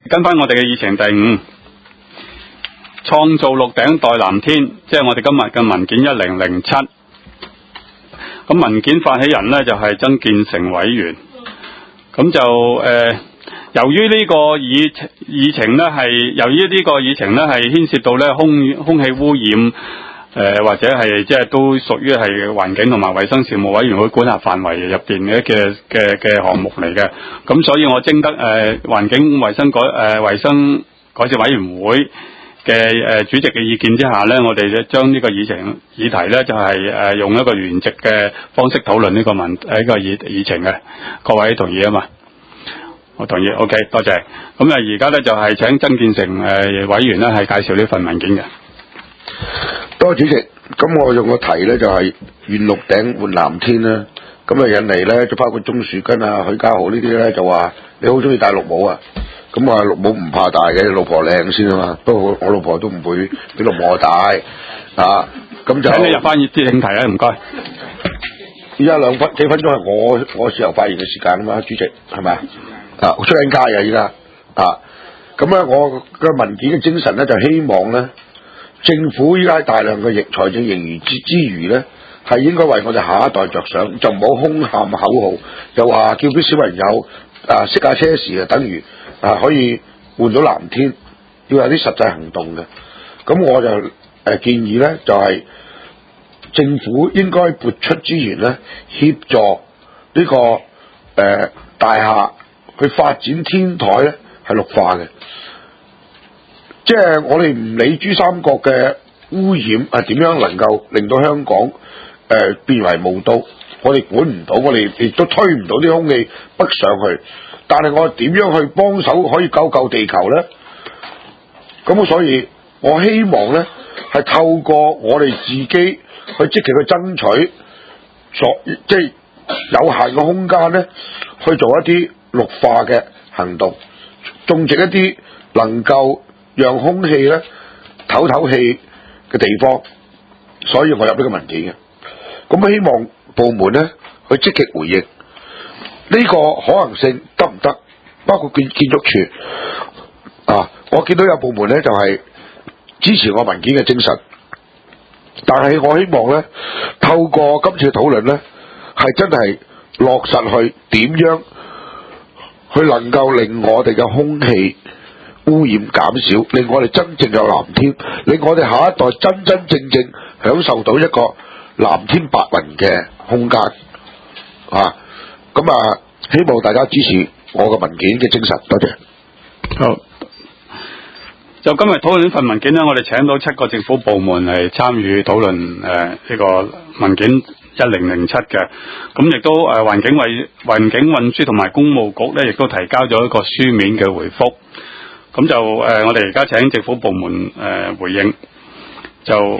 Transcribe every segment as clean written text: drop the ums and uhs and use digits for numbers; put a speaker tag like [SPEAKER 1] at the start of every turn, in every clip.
[SPEAKER 1] 跟翻我哋嘅議程第5，創造綠頂代藍天，即係我哋今日嘅文件1007。咁文件發起人呢，就係曾建成委員。咁就由於呢個議程呢係牽涉到呢空氣污染。或者係即係都屬於係環境同埋衛生事務委員會管轄範圍入邊嘅項目嚟嘅，咁所以我徵得環境衛生改善委員會嘅主席嘅意見之下呢，我哋將呢個議題呢就係用一個原席嘅方式討論呢個議程嘅，各位同意啊嘛？我同意 ，OK， 多謝。咁而家呢就係請曾建成委員呢係介紹呢份文件嘅。
[SPEAKER 2] 多謝主席，咁我用個題咧就係願綠頂換藍天啦。咁引嚟咧就包括鍾樹根啊、許家豪呢啲咧就話你好中意戴綠帽啊。咁啊綠帽唔怕戴嘅，老婆靚先啊嘛。不過我老婆都唔會俾綠帽我戴啊。咁就請你
[SPEAKER 1] 入翻熱啲正題啊，唔該。
[SPEAKER 2] 依家幾分鐘係我自由發言嘅時間啊嘛，主席係咪啊？出緊街啊依家啊。咁咧我嘅文件嘅精神咧就希望咧。政府依家大量嘅財政盈餘之餘呢，係應該為我哋下一代着想，就唔好空喊口號，又話叫啲小朋友熄下車時啊，等於可以換到藍天，要有啲實際行動嘅。咁我就建議呢，就係政府應該撥出資源呢，協助呢個大廈去發展天台呢，係綠化嘅。即係我哋唔理珠三角嘅污染係點樣能夠令到香港變為霧都，我哋管唔到，我哋亦都推唔到啲空氣北上去。但係我點樣去幫手可以救地球呢？咁所以我希望呢係透過我哋自己去積極去爭取，即係有限嘅空間呢，去做一啲綠化嘅行動，種植一啲能夠讓空氣咧唞氣嘅地方，所以我入呢個文件嘅。咁希望部門咧去積極回應呢個可能性得唔得？包括建築署啊，我見到有部門咧就係支持我文件嘅精神，但係我希望咧透過今次嘅討論咧，係真係落實去點樣去能夠令我哋嘅空氣污染減少，令我哋真正有藍天，令我哋下一代真真正正享受到一個藍天白雲嘅空間啊！咁希望大家支持我嘅文件嘅精神，多謝。
[SPEAKER 1] 好，就今日討論呢份文件呢，我哋請到7個政府部門嚟參與討論呢個文件1007嘅，咁亦都環境運輸同埋工務局呢，亦都提交咗一個書面嘅回覆。咁就我哋而家請政府部門回應，就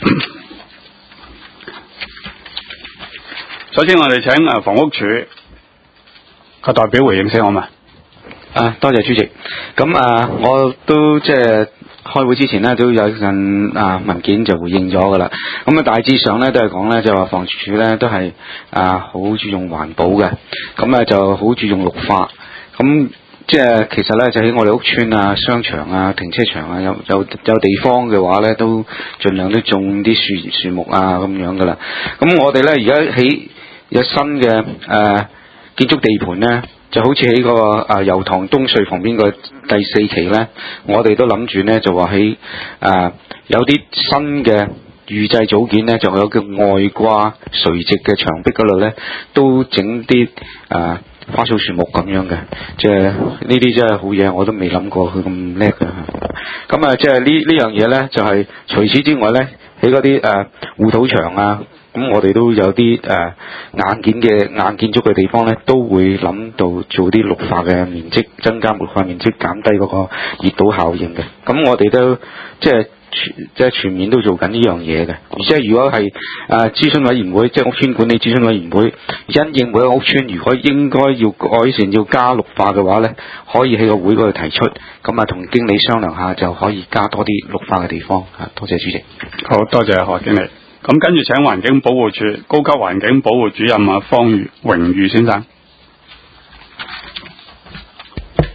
[SPEAKER 1] 首先我哋請房屋署個代表回應先好嘛？
[SPEAKER 3] 多謝主席。咁我都即係開會之前呢，都有份文件就回應咗噶啦。咁大致上呢，都係講呢，就話房署呢都係好注重環保嘅，咁就好注重綠化。咁即係其實咧，就喺我哋屋邨啊、商場啊、停車場啊，有地方嘅話咧，都盡量都種啲樹木啊咁樣噶啦。咁我哋咧而家起有新嘅建築地盤咧，就好似喺個油塘東隧旁邊個第4期咧，我哋都諗住咧就話喺有啲新嘅預製組件咧，就有叫外掛垂直嘅牆壁嗰度咧，都整啲花草樹木咁樣嘅，即係呢啲真係好嘢，我都未諗過佢咁叻嘅。咁即係呢樣嘢咧，就係除此之外咧，喺嗰啲護土牆啊，咁我哋都有啲硬建築嘅地方咧，都會諗到做啲綠化嘅面積，增加綠化面積，減低嗰個熱島效應嘅。咁我哋都即係全面都做緊呢樣嘢嘅，而且如果係諮詢委員會，即係屋邨管理諮詢委員會，因應每個屋邨如果應該要改善要加綠化嘅話咧，可以喺個會嗰度提出，咁同經理商量下就可以加多啲綠化嘅地方。多謝主席。
[SPEAKER 1] 好，多謝何經理。咁跟住請環境保護署高級環境保護主任方榮譽先生。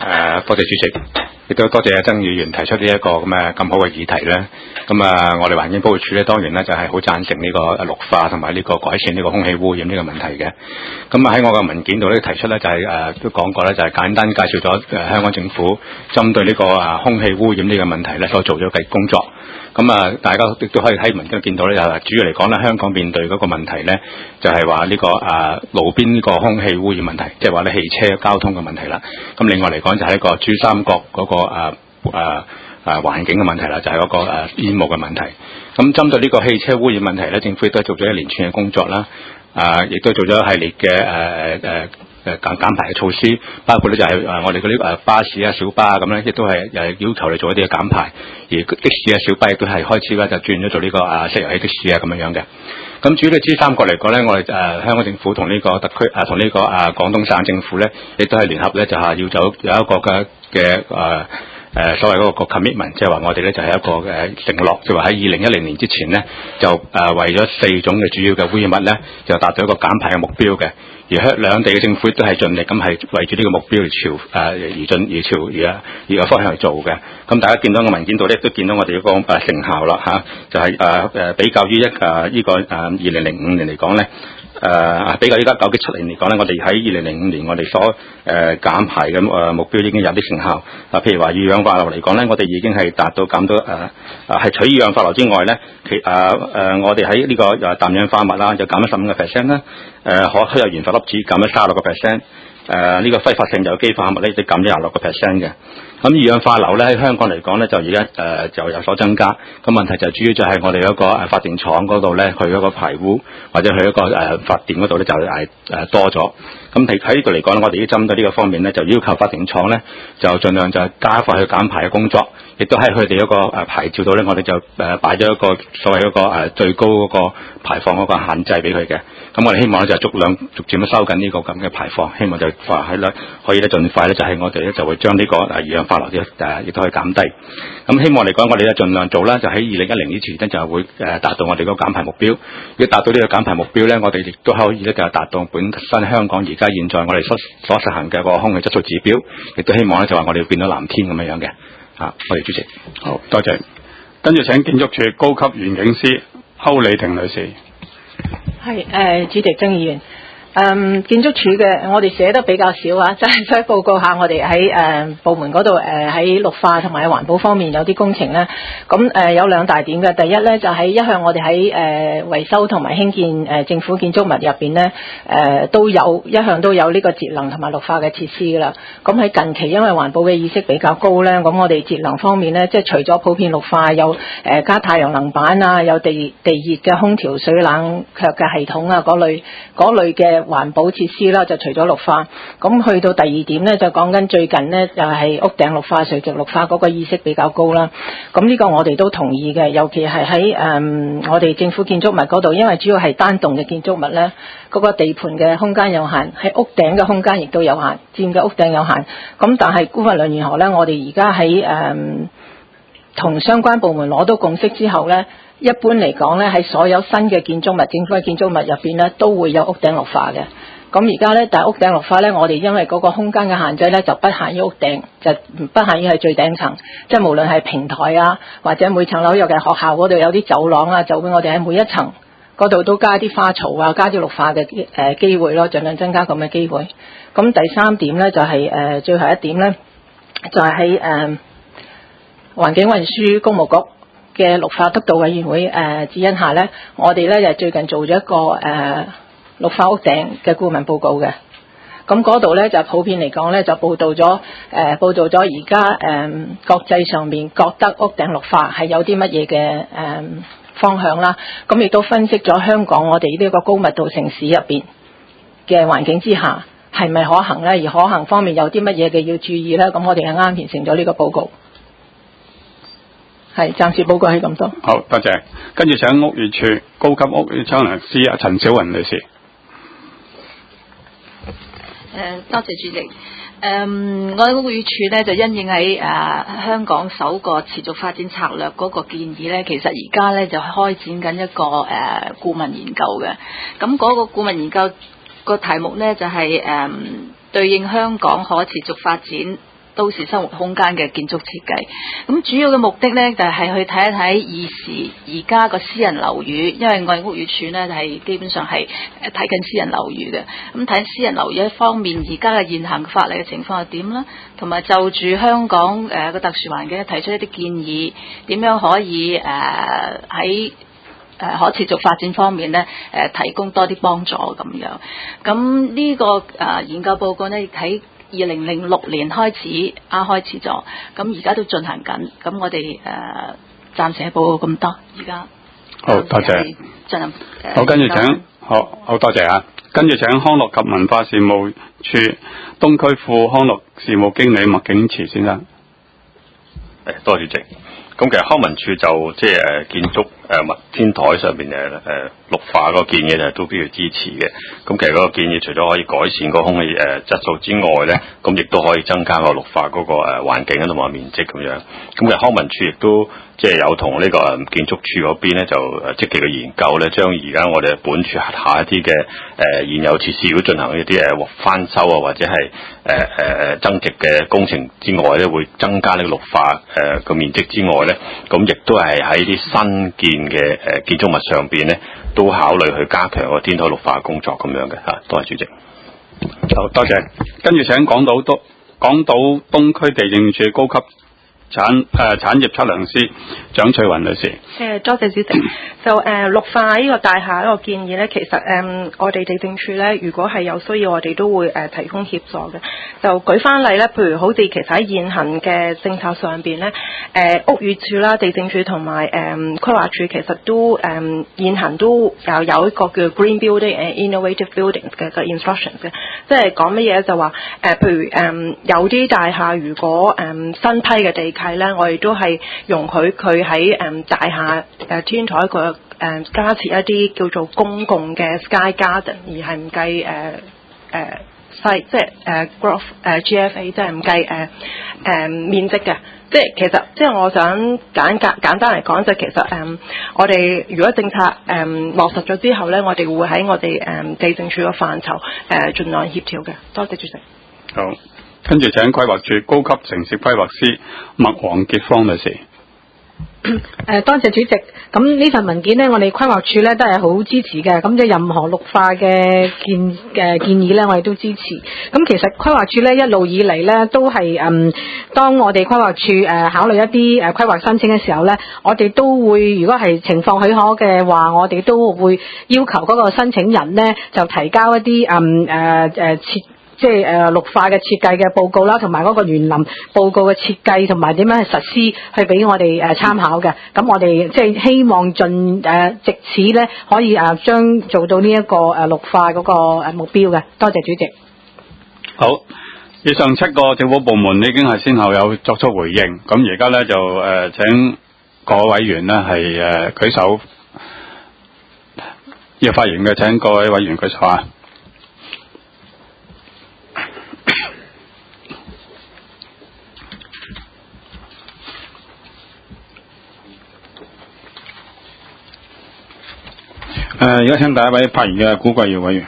[SPEAKER 4] 多謝主席，亦都多謝阿曾議員提出呢一個咁好嘅議題咧。我哋環境保護署咧，當然咧就係好贊成呢個綠化同埋呢個改善呢個空氣污染呢個問題嘅。喺我嘅文件度咧提出咧就係都講過咧，就係簡單介紹咗香港政府針對呢個空氣污染呢個問題咧所做咗嘅工作。大家亦都可以喺文件度見到咧，就係主要嚟講咧，香港面對嗰個問題咧，就係話呢個路邊呢個空氣污染問題，即係話咧汽車交通嘅問題啦。另外嚟講就係一個珠三角嗰個環境嘅問題啦，就係嗰個煙霧嘅問題。針對呢個汽車污染問題咧，政府亦都做咗一連串嘅工作啦，亦都做咗一系列嘅減排嘅措施，包括咧就係我哋嗰啲巴士啊、小巴啊咁咧，亦都係要求你做一啲嘅減排，而的士啊、小巴亦都係開始咧就轉咗做呢個石油氣的士啊咁樣嘅。至於呢珠三角嚟講咧，我哋香港政府同呢個特區同呢個廣東省政府咧，亦都係聯合咧就係要有一個嘅所謂嗰個 commitment， 即係話我哋咧就係一個承諾，就話喺2010年之前咧就為咗4種嘅主要嘅污染物咧就達到一個減排嘅目標嘅。而兩地嘅政府都係盡力咁係為住呢個目標而朝個方向去做嘅。大家見到個文件度咧，都見到我哋一個成效啦嚇，就係比較於呢個2005年嚟講咧。比較依家1997年嚟講咧，我哋喺2005年我哋所減排嘅目標已經有啲成效。譬如話二氧化硫嚟講咧，我哋已經係達到減到係除二氧化硫之外咧，我哋喺呢個氮氧化物啦，就減咗15%啦。可吸入懸浮粒子減咗36%。呢個揮發性有機化合物咧，就減咗26%嘅。二氧化硫咧喺香港嚟講咧，就而家就有所增加。問題就主要就係我哋一個發電廠嗰度咧，佢嗰個排污或者佢一個發電嗰度咧就多咗。喺呢度嚟講咧，我哋已經針對呢個方面咧，就要求發電廠咧就盡量就加快去減排嘅工作，亦都喺佢哋一個牌照度咧，我哋就擺咗一個所謂一個最高嗰個排放嗰個限制俾佢嘅。我哋希望咧就逐漸收緊呢個咁嘅排放，希望就話可以咧盡快咧就係我哋咧就會將呢個二氧化硫亦都可以減低。希望嚟講，我哋咧盡量做啦，就喺2010年之前咧就會達到我哋嗰個減排目標。如果達到呢個減排目標咧，我哋亦都可以咧就達到本身香港而家現在我哋所實行嘅個空氣質素指標，亦都希望咧就話我哋要變到藍天咁樣嘅。多謝主席。
[SPEAKER 1] 好，多謝。跟住請建築署高級園境師歐李婷女士。
[SPEAKER 5] 係主席曾議員。建築署嘅我哋寫得比較少啊，就係想報告下我哋喺部門嗰度喺綠化同埋環保方面有啲工程咧。有兩大點嘅，第一咧就係一向我哋喺維修同埋興建政府建築物入邊咧一向都有呢個節能同埋綠化嘅設施噶啦。喺近期因為環保嘅意識比較高咧，咁我哋節能方面咧，即係除咗普遍綠化，有加太陽能板啊，有地熱嘅空調水冷卻嘅系統啊，嗰類嘅環保設施啦，就除咗綠化，咁去到第二點咧，就講緊最近咧就係屋頂綠化、垂直綠化嗰個意識比較高啦。咁呢個我哋都同意嘅，尤其係喺我哋政府建築物嗰度，因為主要係單棟嘅建築物咧，嗰個地盤嘅空間有限，喺屋頂嘅空間亦都有限，佔嘅屋頂有限。咁但係無論如何咧，我哋而家喺同相關部門攞到共識之後咧，一般嚟講咧，喺所有新嘅建築物、政府嘅建築物入邊咧，都會有屋頂綠化嘅。咁而家咧，但係屋頂綠化咧，我哋因為嗰個空間嘅限制咧，就不限於屋頂，就不限於係最頂層，即係無論係平台啊，或者每層樓有嘅學校嗰度有啲走廊啊，就會我哋喺每一層嗰度都加啲花槽啊，加啲綠化嘅機會咯，盡量增加咁嘅機會。咁第三點咧就係最後一點咧，就係喺環境運輸工務局嘅綠化督導委員會指引下咧，我哋咧就最近做咗一個綠化屋頂嘅顧問報告嘅。咁嗰度咧就普遍嚟講咧就報導咗而家國際上面覺得屋頂綠化係有啲乜嘢嘅方向啦。咁亦都分析咗香港我哋呢個高密度城市入邊嘅環境之下係咪可行咧？而可行方面有啲乜嘢嘅要注意咧？咁我哋係啱完成咗呢個報告。係，暫時報告係咁多。
[SPEAKER 1] 好，多謝。跟住請屋宇署高級屋宇測量師陳小雲女士。
[SPEAKER 6] 多謝主席。我哋屋宇署咧就因應喺香港首個持續發展策略嗰個建議咧，其實而家咧就開展緊一個顧問研究嘅。咁嗰個顧問研究個題目咧就係對應香港可持續發展都市生活空間嘅建築設計。咁主要嘅目的咧就係去睇一睇而家個私人樓宇，因為我哋屋宇署咧就係基本上係睇緊私人樓宇嘅。咁睇私人樓宇一方面，而家嘅現行法例嘅情況係點啦，同埋就住香港個特殊環境提出一啲建議，點樣可以喺可持續發展方面咧提供多啲幫助咁樣。咁呢個研究報告咧喺2006年開始咗，咁而家都進行緊。咁我哋暫時係報告咁多，而家
[SPEAKER 1] 好多謝。
[SPEAKER 6] 進行
[SPEAKER 1] 好，跟住請好多謝啊！跟住請康樂及文化事務處東區副康樂事務經理麥景慈先生。
[SPEAKER 7] 多謝主席。咁其實康文署就即係建築天台上邊綠化嗰個建議就都必須支持嘅。咁其實嗰個建議除咗可以改善個空氣質素之外咧，咁亦都可以增加個綠化嗰個環境同埋面積咁樣。咁其實康文署亦都即係有同呢個建築署嗰邊咧就積極嘅研究咧，將而家我哋本署轄下一啲嘅現有設施如果進行一啲翻修啊或者係增值嘅工程之外咧，會增加呢個綠化個面積之外咧，咁亦都係喺啲新建嘅建築物上邊咧，都考慮去加強個天台綠化工作咁樣嘅嚇。多謝主席。
[SPEAKER 1] 好多謝。跟住請港島東區地政處高級產業測量師蔣翠雲女士。
[SPEAKER 8] 多謝主席。就綠化呢個大廈呢個建議咧，其實我哋地政處咧，如果係有需要，我哋都會提供協助嘅。就舉翻例咧，譬如好似其實喺現行嘅政策上邊咧，屋宇署啦、地政處同埋規劃署其實都現行都有一個叫 Green Building and Innovative Buildings 嘅 instructions 嘅，即係講乜嘢就話譬如有啲大廈如果新批嘅地契咧，我哋都係容許佢喺大廈天台個加設一啲叫做公共嘅 Sky Garden， 而係唔計即係growth GFA， 即係唔計面積嘅。即係其實即係我想簡單嚟講，就其實我哋如果政策落實咗之後咧，我哋會喺我哋地政處嘅範疇盡量協調嘅。多謝主席。
[SPEAKER 1] 好，跟住請規劃署高級城市規劃師麥黃潔芳女士。
[SPEAKER 9] 多謝主席。咁呢份文件呢，我哋規劃署呢都係好支持嘅。咁即係任何綠化嘅建議呢，我哋都支持。咁其實規劃署呢一路以嚟呢都係當我哋規劃署考慮一啲規劃申請嘅時候呢，我哋都會如果係情況許可嘅話，我哋都會要求嗰個申請人呢就提交一啲即係綠化嘅設計嘅報告啦，同埋嗰個園林報告嘅設計同埋點樣去實施，去俾我哋參考嘅。咁我哋即係希望藉此咧可以將做到呢一個綠化嗰個目標嘅。多謝主席。
[SPEAKER 1] 好，以上7個政府部門已經係先後有作出回應，咁而家咧就請各位委員咧係舉手，要發言嘅請各位委員舉手啊。而家請第一位發言嘅古貴耀委員。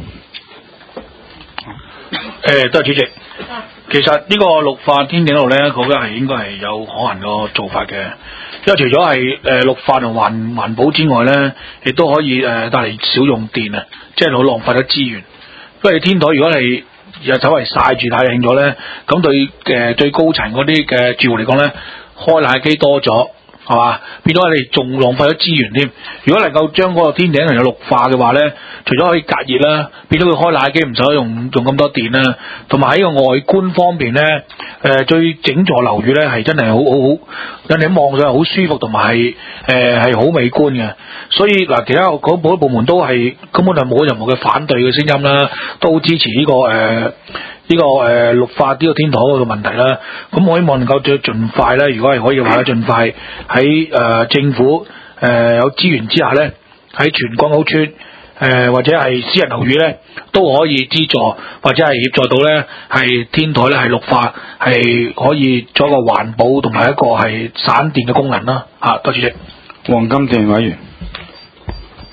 [SPEAKER 10] 多謝主席。其實呢個綠化天頂路咧，我覺得係應該係有可行個做法嘅，因為除咗係綠化同環保之外咧，亦都可以帶嚟少用電啊，即係好浪費咗資源。因為天台如果係日頭係曬住太陽咗咧，咁對最高層嗰啲嘅住戶嚟講咧，開冷氣機多咗。係嘛？變咗我哋仲浪費咗資源添。如果能夠將嗰個天頂能夠綠化嘅話咧，除咗可以隔熱啦，變咗佢開冷氣機唔使用咁多電啦，同埋喺個外觀方面咧，最整座樓宇咧係真係好，人哋望上係好舒服，同埋係好美觀嘅。所以嗱，其他嗰部門都係根本就冇任何嘅反對嘅聲音啦，都支持呢個綠化呢個天台嗰個問題啦。咁我希望能夠盡快咧，如果係可以嘅話咧，盡快喺政府有資源之下咧，喺全港島村或者係私人樓宇咧都可以資助或者係協助到咧，係天台咧係綠化，係可以做一個環保同埋一個係省電嘅功能啦。多謝主席。
[SPEAKER 1] 黃金田委員。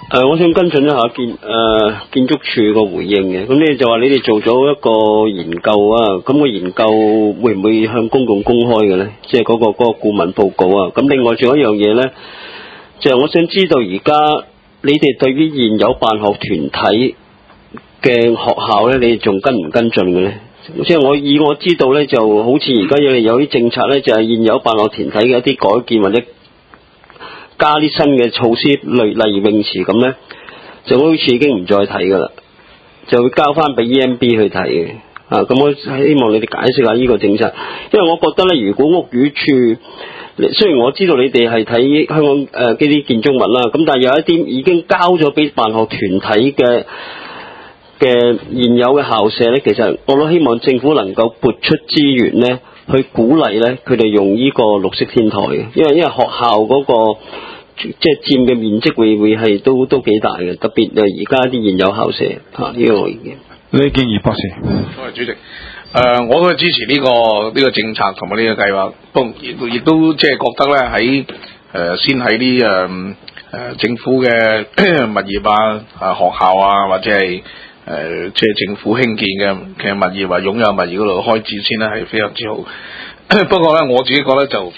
[SPEAKER 11] 我想跟進一下建築署個回應嘅，咁你就話你哋做咗一個研究啊，咁個研究會唔會向公眾公開嘅咧？即係嗰個顧問報告啊。咁另外仲有一樣嘢咧，就係我想知道而家你哋對於現有辦學團體嘅學校咧，你哋仲跟唔跟進嘅咧？即係我知道咧，就好似而家有啲政策咧，就係現有辦學團體嘅一啲改建或者加啲新嘅措施，例如泳池咁咧，就好似已經唔再睇噶啦，就會交翻俾 EMB 去睇嘅。咁我希望你哋解釋下呢個政策，因為我覺得咧，如果屋宇署雖然我知道你哋係睇香港呢啲建築物啦，咁但係有一啲已經交咗俾辦學團體嘅現有嘅校舍咧，其實我都希望政府能夠撥出資源咧，去鼓勵咧佢哋用呢個綠色天台嘅，因為學校嗰個即係佔嘅面積會係都幾大嘅，特別而家啲現有校舍呢個我意見。
[SPEAKER 12] 李建儀博士，
[SPEAKER 13] 多謝主席。我都係支持呢個政策同埋呢個計劃，不過亦都即係覺得咧先喺啲政府嘅物業學校或者係即係政府興建嘅物業或擁有物業嗰度開支先咧係非常之好。不過咧我自己覺得就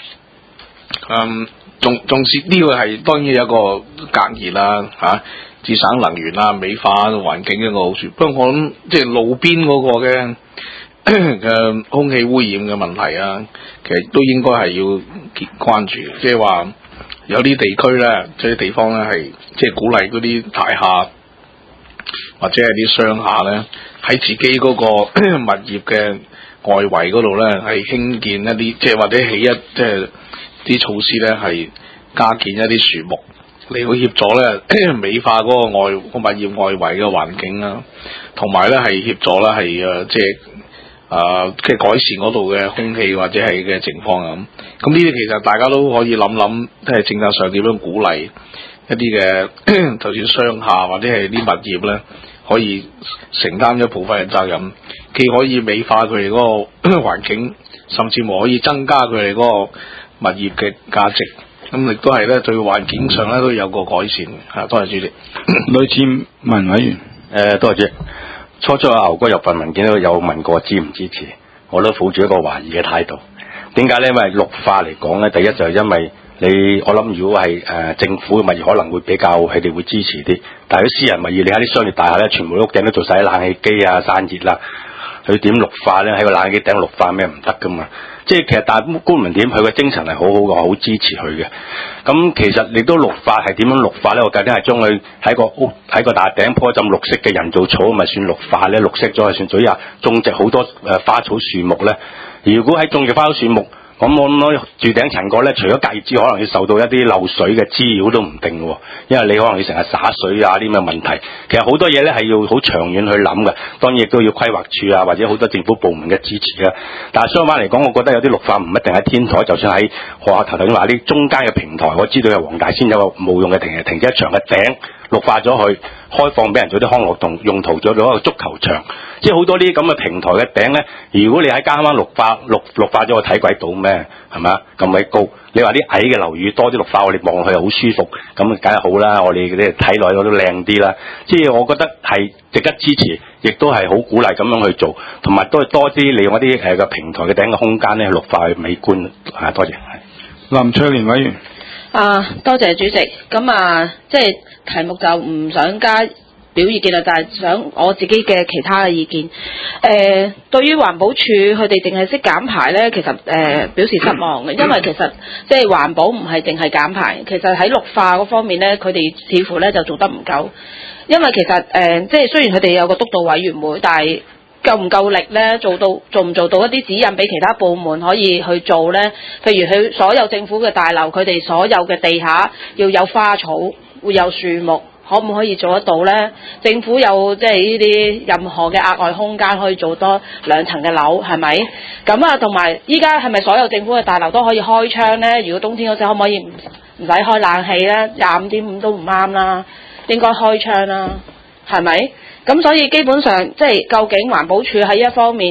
[SPEAKER 13] 重視呢個係當然有一個隔熱啦節省能源啦，美化環境一個好處。不過我諗即係路邊嗰個嘅空氣污染嘅問題其實都應該係要關注嘅。即係話有啲地區咧，即係地方咧係即係鼓勵嗰啲大廈或者係啲商廈咧喺自己嗰個物業嘅外圍嗰度咧係興建一啲即係或者起即係啲措施咧係加建一啲樹木。嚟到協助咧美化嗰個物業外圍嘅環境啦，同埋咧係協助咧係即係改善嗰度嘅空氣或者係嘅情況咁。咁呢啲其實大家都可以諗，即係政策上點樣鼓勵一啲嘅就算商廈或者係啲物業咧，可以承擔一部分嘅責任，既可以美化佢哋嗰個環境，甚至乎可以增加佢哋嗰個物業嘅價值。咁亦都係咧，對環境上咧都有個改善嘅。多謝主席。
[SPEAKER 12] 呂志文委員，
[SPEAKER 14] 多謝主席。初牛哥入份文件都有問過支唔支持，我都抱住一個懷疑嘅態度。點解咧？因為綠化嚟講咧，第一就係因為我諗如果係政府嘅物業可能會比較佢哋會支持啲，但係啲私人物業，你喺啲商業大廈咧，全部屋頂都做晒啲冷氣機散熱啦，佢點綠化咧？喺個冷氣機頂綠化咩唔得噶嘛？即係其實，但係官民點佢嘅精神係好好嘅，我好支持佢嘅。咁其實你都綠化係點樣綠化咧？我究竟係將佢喺個大頂鋪一浸綠色嘅人造草，咪算綠化咧？綠色咗係算咗呀？種植好多花草樹木咧。如果喺種植花草樹木，咁我諗住頂層個咧，除咗隔熱之外，可能要受到一啲漏水嘅滋擾都唔定嘅喎，因為你可能要成日灑水啊啲咁嘅問題。其實好多嘢咧係要好長遠去諗嘅，當然亦都要規劃處或者好多政府部門嘅支持啊。但係相反嚟講，我覺得有啲綠化唔一定喺天台，就算喺學校頭先話啲中間嘅平台，我知道有黃大仙有個冇用嘅停車場嘅頂綠化咗佢，開放俾人做啲康樂用途，做咗一個足球場。即係好多呢啲咁嘅平台嘅頂咧，如果你喺間灣綠化咗，我睇鬼到咩？係咪啊？咁鬼高，你話啲矮嘅樓宇多啲綠化，我哋望落去又好舒服，咁梗係好啦。我哋嗰啲睇落去都靚啲啦。即係我覺得係值得支持，亦都係好鼓勵咁樣去做，同埋都係多啲利用一啲個平台嘅頂嘅空間咧，綠化去美觀。多謝。
[SPEAKER 12] 林翠蓮委員。
[SPEAKER 6] 多謝主席。咁即係題目就唔想加表意見啦，但係想我自己嘅其他嘅意見。對於環保署佢哋淨係識減排咧，其實表示失望嘅，因為其實即係環保唔係淨係減排，其實喺綠化嗰方面咧，佢哋似乎咧就做得唔夠。因為其實即係雖然佢哋有個督導委員會，但係夠唔夠力咧？做唔做到一啲指引俾其他部門可以去做咧？譬如佢所有政府嘅大樓，佢哋所有嘅地下要有花草，會有樹木。可唔可以做得到呢？政府有即係呢啲任何嘅額外空間可以做多2層嘅樓，係咪？咁同埋依家係咪所有政府嘅大樓都可以開窗呢？如果冬天嗰陣可唔可以唔使開冷氣呢？25.5都唔啱啦，應該開窗啦，係咪？咁所以基本上即係究竟環保署喺一方面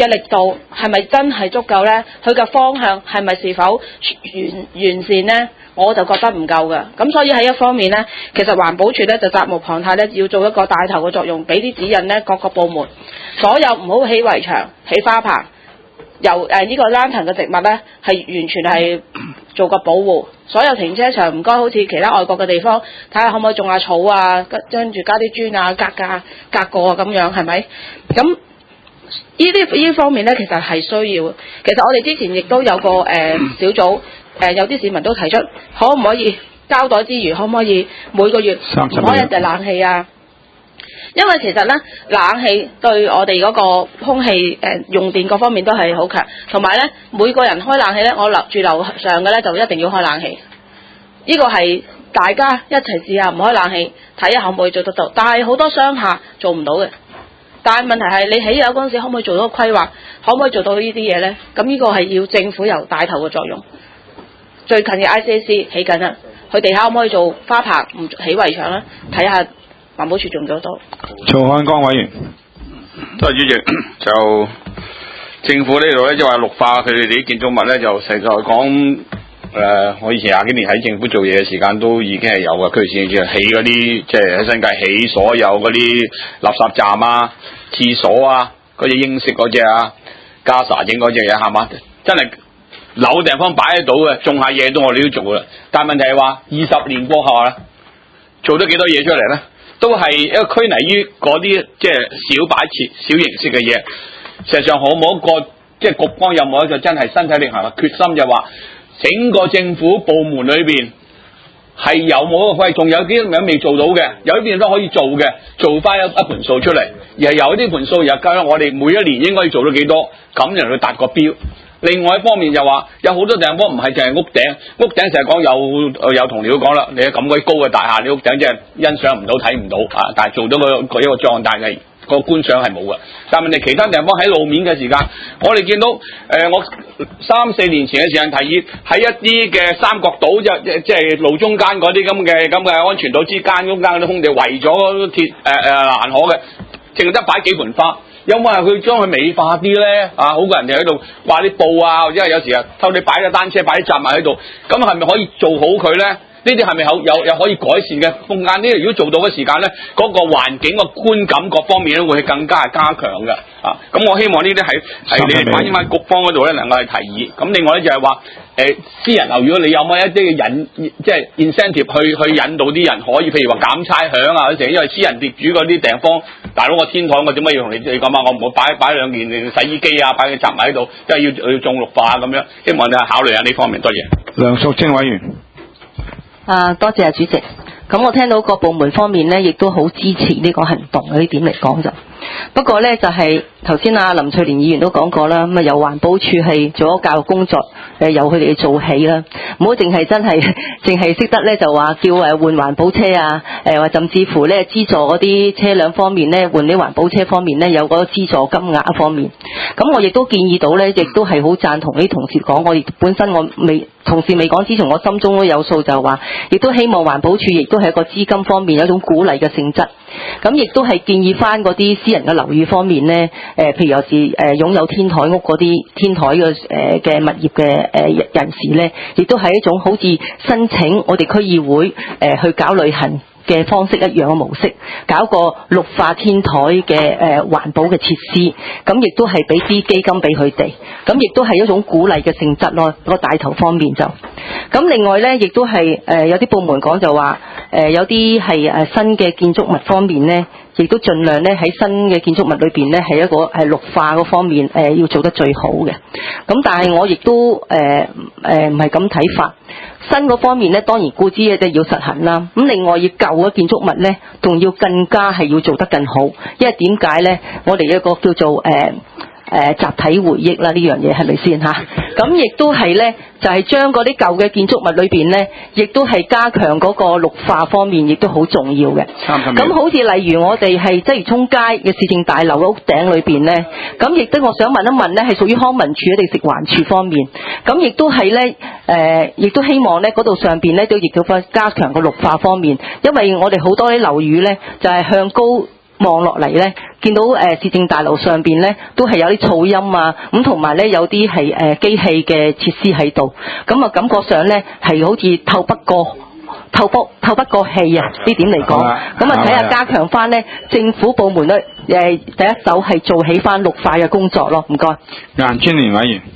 [SPEAKER 15] 嘅力度係咪真係足夠呢？佢嘅方向係咪是否完善呢？我就覺得唔夠嘅。咁所以喺一方面呢，其實環保署呢就責無旁貸呢，要做一個帶頭嘅作用，俾啲指引呢，各個部門所有唔好起圍牆、起花棚，由呢個 lantern 嘅植物呢，係完全係做個保護。所有停車場唔該，好似其他外國嘅地方，睇下可唔可以種下草啊，跟住加啲磚啊，隔過啊咁樣，係咪？咁呢方面呢，其實係需要。其實我哋之前亦都有個小組，有啲市民都提出，可唔可以膠袋之餘，可唔可以每個月唔開一隻冷氣啊？因為其實呢，冷氣對我哋嗰個空氣用電各方面都係好強，同埋呢，每個人開冷氣呢，我住樓上嘅呢，就一定要開冷氣。呢個係大家一齊試下唔開冷氣，睇下可唔可以做得到。但係好多商廈做唔到嘅。但係問題係你起樓嗰陣時可唔可以做到規劃，可唔可以做到呢啲嘢呢？咁呢個係要政府由帶頭嘅作用。最近嘅 ICAC 起緊啦，佢地下可唔可以做花棚，唔起圍牆呢？睇下環保署做唔做得到。
[SPEAKER 12] 曹漢光委員，
[SPEAKER 16] 多謝主席。就政府呢度咧，即係話綠化佢哋啲建築物咧，就實在講我以前廿幾年喺政府做嘢嘅時間都已經係有嘅。區市政府起嗰啲，即係喺新界起所有嗰啲垃圾站啊、廁所啊、嗰隻英式嗰隻啊、加沙整嗰隻嘢係嘛，真係有地方擺得到嘅，種下嘢都我哋都做啦。但係問題係話20年過後啦，做咗幾多嘢出嚟咧？都係一個拘泥於嗰啲即係小擺設、小形式嘅嘢。事實上，可冇一個即係局方有冇一個真係身體力行嘅決心，就話整個政府部門裏邊係有冇一個規，仲有啲嘢未做到嘅，有啲嘢都可以做嘅，做翻一盤數出嚟，而係有啲盤數又計我哋每一年應該要做到幾多，咁就去達個標。另外一方面就話有好多地方唔係淨係屋頂，屋頂成日講有同僚講啦，你咁鬼高嘅大廈，你屋頂即係欣賞唔到睇唔到啊！但係做到一個狀態嘅個觀賞係冇嘅。但係問題其他地方喺路面嘅時間，我哋見到我3-4年前嘅時間提議喺一啲嘅三角島即係路中間嗰啲咁嘅安全島之間中間嗰啲空地圍咗鐵欄河嘅，淨係得擺幾盆花。有冇係佢將佢美化啲咧？啊，好過人哋喺度掛啲布啊，或者係有時偷你擺個單車擺啲雜物喺度，咁係咪可以做好佢咧？呢啲係咪有可以改善嘅空間？呢如果做到嘅時間咧，嗰個環境個觀感各方面咧會更加係加強嘅。啊，咁我希望呢啲係你哋反映翻局方嗰度咧能夠係提議。咁另外咧就係話私人樓，如果你有冇一啲嘅即係 incentive 去引導啲人可以，譬如話減差餉啊，成因為私人業主嗰啲地方，大佬個天台我點解要同你講啊？我唔好擺兩件洗衣機啊，擺個雜物喺度，即係要種綠化咁樣。希望你考慮下呢方面。多謝。
[SPEAKER 12] 梁淑貞委員。
[SPEAKER 17] 多謝主席。咁我聽到各部門方面呢，亦都好支持呢個行動呢點嚟講就。不過呢，就係頭先林翠蓮議員都講過啦，咁啊由環保署係做咗教育工作，由佢哋做起啦，唔好淨係真係淨係識得呢就話叫換環保車啊，或甚至乎呢資助嗰啲車輛方面呢，換啲環保車方面呢，有嗰個資助金額方面。咁我亦都建議到呢，亦都係好贊同啲同事講，我哋本身同事未講之前，我心中都有數，就話亦都希望環保署亦都係一個資金方面有一種鼓勵嘅性質。咁亦都係建議翻嗰啲私人嘅樓宇方面呢，譬如有時擁有天台屋嗰啲天台嘅物業嘅人士呢，亦都係一種好似申請我哋區議會去搞旅行嘅方式一樣嘅模式，搞個綠化天台嘅環保嘅設施，咁亦都係俾啲基金俾佢哋，咁亦都係一種鼓勵嘅性質咯。個帶頭方面就，咁另外呢，亦都係有啲部門講就話，有啲係新嘅建築物方面呢，亦都盡量呢喺新嘅建築物裏邊呢，係一個綠化嗰方面要做得最好嘅。咁但係我亦都唔係咁睇法。新嗰方面呢，當然固之嘅都要實行啦。咁另外要舊嘅建築物呢，仲要更加係要做得更好。因為點解呢？我哋有一個叫做集體回憶啦，呢樣嘢係咪先嚇？咁亦都係呢，就係將嗰啲舊嘅建築物裏邊呢，亦都係加強嗰個綠化方面，亦都好重要嘅。咁好似例如我哋係鰂魚涌街嘅市政大樓嘅屋頂裏邊呢，咁亦都我想問一問呢，係屬於康文署定食環署方面？咁亦都係呢，亦都希望呢嗰度上邊呢，都亦都加強個綠化方面，因為我哋好多啲樓宇呢，就係向高望落嚟咧，見到市政大樓上邊咧都係有啲噪音啊，咁同埋咧有啲係機器嘅設施喺度，咁啊感覺上咧係好似透不過氣啊！呢點嚟講，咁啊睇下加強翻咧政府部門咧第一手係做起翻綠化嘅工作咯。唔該。
[SPEAKER 12] 顏專連委員。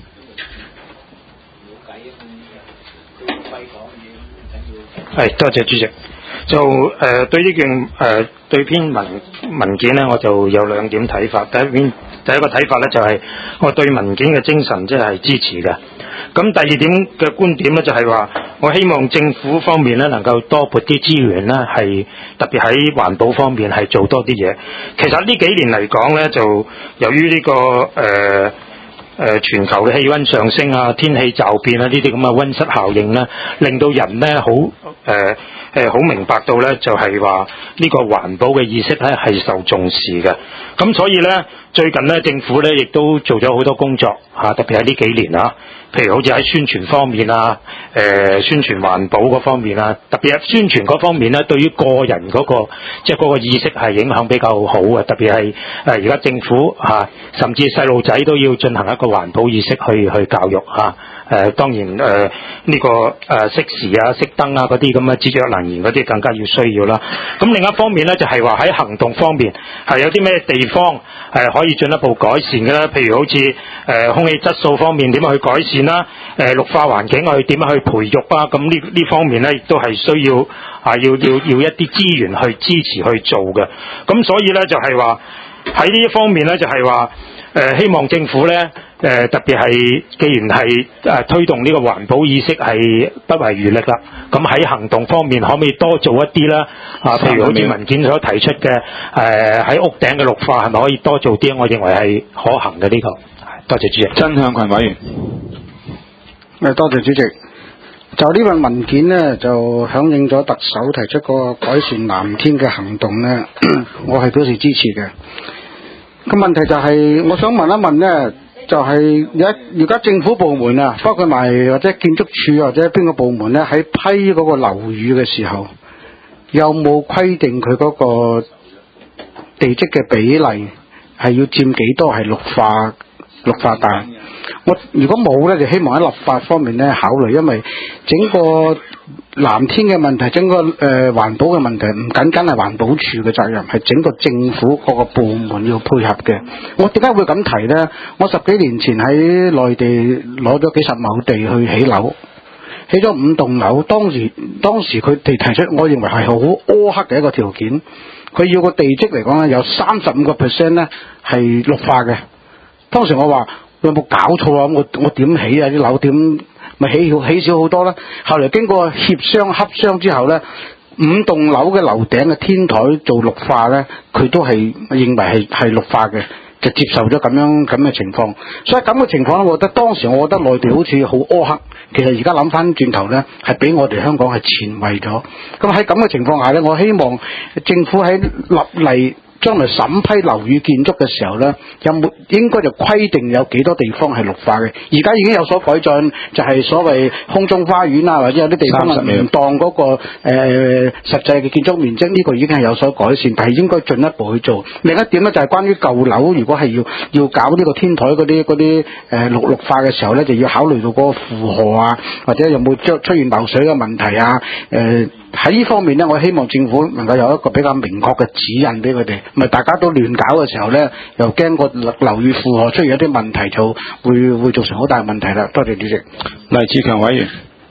[SPEAKER 18] 係，多謝主席。就對呢件對篇文件咧，我就有兩點睇法。第一個睇法咧就係我對文件嘅精神即係支持嘅。咁第二點嘅觀點咧就係話，我希望政府方面咧能夠多撥啲資源咧，係特別喺環保方面係做多啲嘢。其實呢幾年嚟講咧，就由於呢個全球嘅氣溫上升啊、天氣驟變啊呢啲咁嘅溫室效應咧，令到人咧好明白到咧，就係話呢個環保嘅意識咧係受重視嘅。咁所以咧，最近咧政府咧亦都做咗好多工作嚇，特別係呢幾年啊，譬如好似喺宣傳方面啊，宣傳環保嗰方面啊，特別係宣傳嗰方面咧，對於個人嗰個即係嗰個意識係影響比較好嘅。特別係而家政府嚇，甚至細路仔都要進行一個環保意識去教育嚇。當然呢個熄匙啊、熄燈啊嗰啲咁嘅節約能源嗰啲更加要需要啦。咁另一方面咧，就係話喺行動方面係有啲咩地方係可以進一步改善嘅啦。譬如好似空氣質素方面點樣去改善啦，綠化環境去點樣去培育啊。咁呢方面咧亦都係需要要一啲資源去支持去做嘅。咁所以咧就係話喺呢一方面咧就係話希望政府咧。特別係，既然係推動呢個環保意識係不遺餘力啦，咁喺行動方面可唔可以多做一啲啦？譬如好似文件所提出嘅，喺屋頂嘅綠化係咪可以多做啲？我認為係可行嘅呢個。多謝主席。
[SPEAKER 12] 曾向群委員。
[SPEAKER 19] 多謝主席。就呢份文件呢，就響應咗特首提出個改善藍天嘅行動呢，我係表示支持嘅。個問題就係，我想問一問呢。就係而家政府部門啊，包括埋或者建築署或者邊個部門咧，喺批嗰個樓宇嘅時候，有冇規定佢嗰個地積嘅比例係要佔幾多係綠化帶？我如果冇咧，就希望喺立法方面咧考慮，因為整個藍天嘅問題，整個環保嘅問題唔僅僅係環保署嘅責任，係整個政府各個部門要配合嘅。我點解會咁提呢？我10幾年前喺內地攞咗幾十畝地去起樓，起咗5棟樓。當時佢哋提出，我認為係好苛刻嘅一個條件，佢要個地積嚟講咧，有35% 咧係綠化嘅。當時我話有冇搞錯啊？我點起啊？啲樓點咪起少好多啦？後來經過協商洽商之後咧，5棟樓嘅樓頂嘅天台做綠化咧，佢都係認為係綠化嘅，就接受咗咁嘅情況。所以咁嘅情況咧，我覺得內地好似好苛刻，其實而家諗翻轉頭咧，係比我哋香港係前衛咗。咁喺咁嘅情況下咧，我希望政府喺立例將來審批樓宇建築嘅時候呢，應該就規定有幾多地方係綠化嘅。而家已經有所改進，就係所謂空中花園啊，或者有啲地方唔當嗰個實際嘅建築面積，呢個已經係有所改善，但係應該進一步去做。另一點呢，就係關於舊樓，如果係要搞呢個天台嗰啲綠化嘅時候呢，就要考慮到嗰個負荷啊，或者有冇出現漏水嘅問題啊，喺呢方面呢，我希望政府能夠有一個比較明確嘅指引俾佢哋，唔係大家都亂搞嘅時候呢，又驚個樓宇負荷出現一啲問題，就會造成好大問題啦。多謝主席。
[SPEAKER 12] 黎志強委員。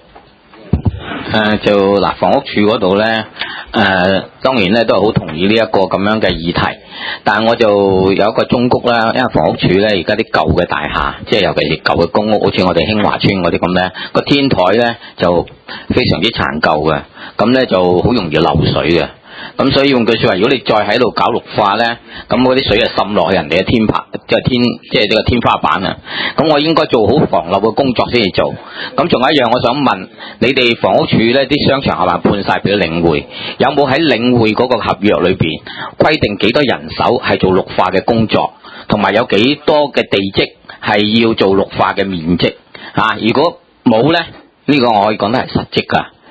[SPEAKER 20] 房屋署嗰度呢，當然呢都係好同意呢一個咁樣嘅議題，但係我就有一個忠告啦，因為房屋署呢而家啲舊嘅大廈，即係尤其是舊嘅公屋，好似我哋興華村嗰啲咁呢，個天台呢就非常之殘舊嘅，咁呢就好容易漏水嘅。咁所以用句說話，如果你再喺度搞綠化呢，咁嗰啲水就滲落去人哋嘅即係呢個天花板啊。咁我應該做好防漏嘅工作先至做。咁仲有一樣，我想問你哋房屋署呢啲商場係咪判晒俾領匯？有冇喺領匯嗰個合約裏邊規定幾多人手係做綠化嘅工作，同埋有幾多嘅地積係要做綠化嘅面積？如果冇呢，呢個我可以講得係失職㗎。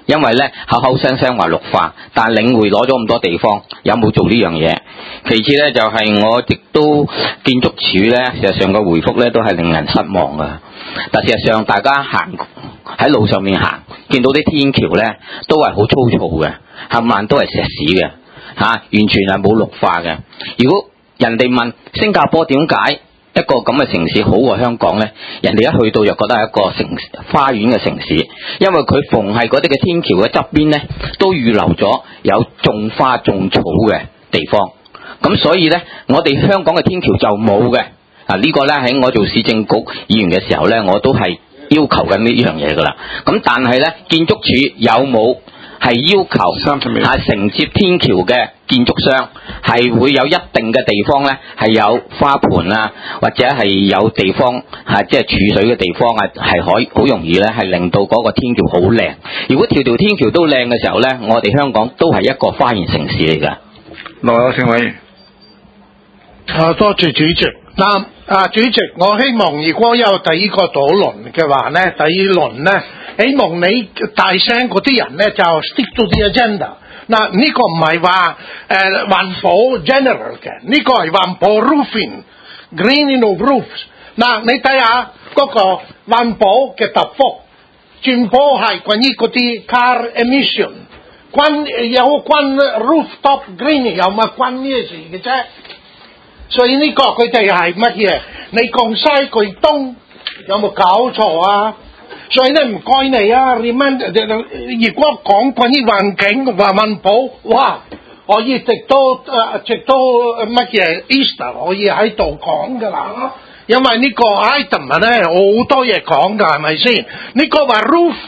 [SPEAKER 20] 因為咧口口聲聲話綠化，但係領匯攞咗咁多地方，有冇做呢樣嘢？其次咧就係我亦都建築署咧，事實上個回覆咧都係令人失望㗎。但事實上大家行喺路上面行，見到啲天橋咧都係好粗糙嘅，冚唪唥都係石屎嘅，完全係冇綠化嘅。如果人哋問新加坡點解一個咁嘅城市好過香港呢？人哋一去到就覺得係一個花園嘅城市，因為佢逢係嗰啲嘅天橋嘅側邊呢，都預留咗有種花種草嘅地方。咁所以呢，我哋香港嘅天橋就冇嘅。呢個呢，喺我做市政局議員嘅時候呢，我都係要求緊呢樣嘢噶啦。咁但係呢，建築署有冇係要求承接天橋嘅建築商係會有一定嘅地方咧，係有花盆啊，或者係有地方即係儲水嘅地方啊，係可以好容易咧，係令到嗰個天橋好靚。如果條條天橋都靚嘅時候咧，我哋香港都係一個花園城市嚟㗎。
[SPEAKER 12] 羅有勝委員。
[SPEAKER 21] 多謝主席。主席，我希望如果有第二個討論嘅話咧，第二輪咧，希望你大聲嗰啲人咧就 stick to the agenda。呢個唔係話環保 general 嘅，呢個係環保 roofing、greening of roofs。你睇下嗰個環保嘅答覆，全部係關於嗰啲 car emission， 有關 rooftop greening 有乜關咩事嘅啫？所以呢個佢哋係乜嘢？你講西佢東有冇搞錯啊？所以咧唔該你啊 ，remind 如果講關於環境話環保，哇！我一直都乜嘢 Easter 可以喺度講噶啦，因為呢個 item 咧好多嘢講噶，係咪先？呢個話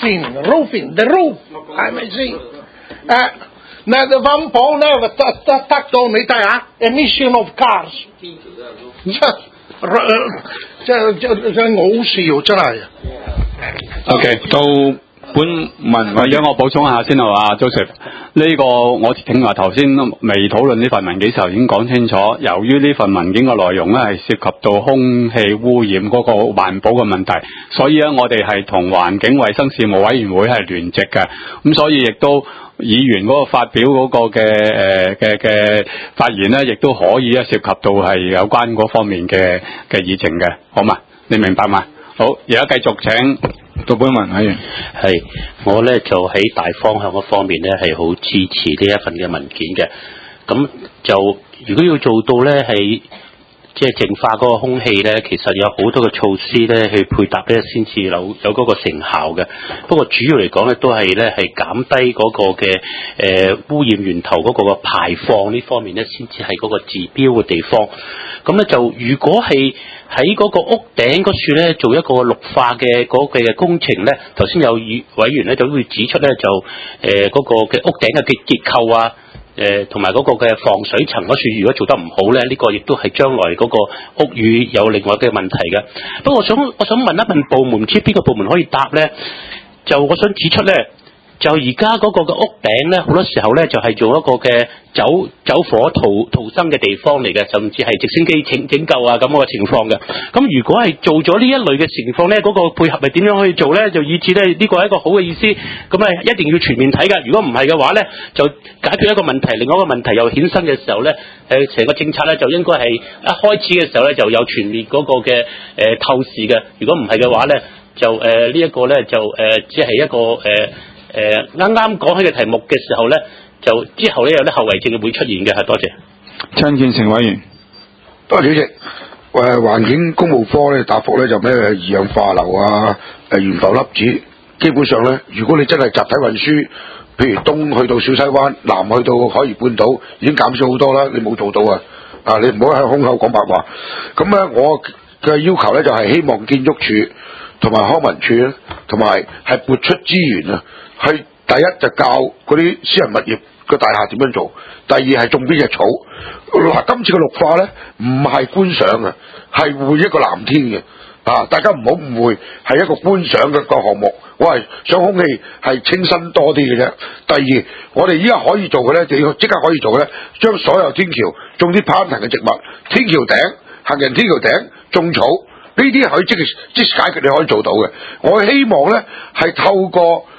[SPEAKER 21] roofing the roof 係咪先？環保咧得到你睇下 emission of cars， 真好笑真係。
[SPEAKER 1] OK， 到本文或者我補充下先係嘛 ，Joseph， 呢個我聽話頭先未討論呢份文件時候已經講清楚，由於呢份文件嘅內容咧係涉及到空氣污染嗰個環保嘅問題，所以咧我哋係同環境衛生事務委員會係聯席嘅，咁所以亦都議員嗰個發表嗰個嘅發言咧，亦都可以涉及到係有關嗰方面嘅議程嘅，好嘛？你明白嘛？好，而家繼續請杜本文委員。
[SPEAKER 22] 係，我咧就喺大方向嗰方面咧係好支持呢一份嘅文件嘅。咁就如果要做到咧係即係淨化嗰個空氣咧，其實有好多嘅措施咧去配搭咧，先至有嗰個成效嘅。不過主要嚟講咧，都係咧係減低嗰個嘅污染源頭嗰個排放呢方面咧，先至係嗰個治標嘅地方。咁咧就如果係喺嗰個屋頂嗰處咧做一個綠化嘅嗰嘅工程咧，頭先有委員咧就會指出咧就嗰個嘅屋頂嘅結構啊。同埋嗰個嘅防水層嗰處，如果做得唔好咧，呢個亦都係將來嗰個屋宇有另外嘅問題嘅。不過我想問一問部門，唔知邊個部門可以答咧？就我想指出咧，就而家嗰個嘅屋頂咧，好多時候咧就係做一個嘅走火逃生嘅地方嚟嘅，甚至係直升機拯救啊咁嘅情況嘅。咁如果係做咗呢一類嘅情況咧，嗰個配合係點樣可以做咧？就以至咧呢個係一個好嘅意思。咁啊一定要全面睇㗎。如果唔係嘅話咧，就解決一個問題，另外一個問題又衍生嘅時候咧，成個政策咧就應該係一開始嘅時候咧就有全面嗰個嘅透視嘅。如果唔係嘅話咧，就呢一個咧就只係一個啱啱講起嘅題目嘅時候咧，就之後咧有啲後遺症會出現嘅。係多謝。
[SPEAKER 12] 陳建成委員。
[SPEAKER 2] 多謝主席。環境工務科咧答覆咧就咩二氧化硫啊、懸浮粒子，基本上咧，如果你真係集體運輸，譬如東去到小西灣，南去到海怡半島，已經減少好多啦。你冇做到啊！你唔好喺空口講白話。咁咧，我嘅要求咧就係希望建築署同埋康文署咧，同埋係撥出資源啊，去第一就教嗰啲私人物業個大廈點樣做，第二係種邊隻草。今次嘅綠化咧唔係觀賞啊，係會一個藍天嘅。大家唔好誤會，係一個觀賞嘅個項目。我係想空氣係清新多啲嘅啫。第二，我哋依家可以做嘅咧，就要即刻可以做嘅咧，將所有天橋種啲攀藤嘅植物，天橋頂、行人天橋頂種草，呢啲可以即時解決，你可以做到嘅。我希望咧係透過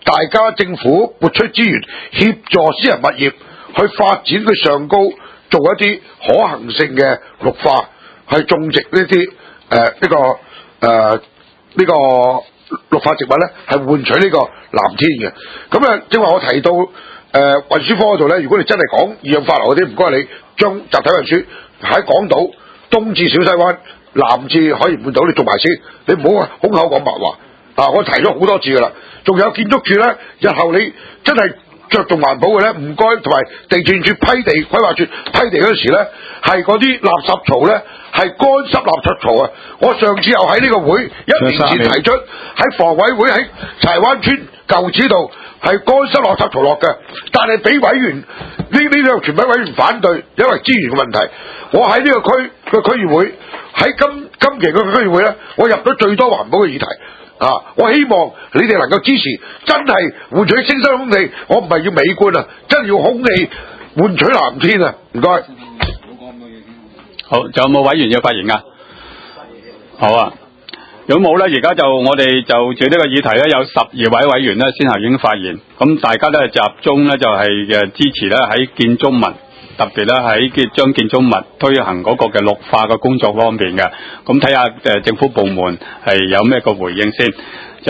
[SPEAKER 2] 大家政府撥出資源協助私人物業去發展佢上高，做一啲可行性嘅綠化，去種植呢啲呢個綠化植物咧，係換取呢個藍天嘅。咁啊，正話我提到運輸科嗰度咧，如果你真係講二氧化硫嗰啲，唔該你將集體運輸喺港島東至小西灣、南至海怡半島，你做埋先，你唔好空口講白話啊！我提咗好多次噶啦，仲有建築署咧，日後你真係着重環保嘅咧，唔該，同埋地政署批地、規劃署批地嗰時咧，係嗰啲垃圾槽咧係乾濕垃圾槽啊！我上次又喺呢個會1年前提出喺房委會喺柴灣村舊址度係乾濕垃圾槽落嘅，但係俾委員呢兩全委員反對，因為資源嘅問題。我喺呢個區嘅區議會喺今期嘅區議會咧，我入咗最多環保嘅議題。我希望你哋能夠支持，真係換取清新空氣。我唔係要美觀啊，真係要空氣換取藍天啊！唔該。
[SPEAKER 1] 好，仲有冇委員要發言啊？好啊，如果冇咧，而家就我哋就住呢個議題咧，有12位委員咧先後已經發言，咁大家都係集中咧就係支持咧喺建築物。特別咧喺將建築物推行嗰個嘅綠化嘅工作方面嘅，咁睇下政府部門係有咩個回應先。就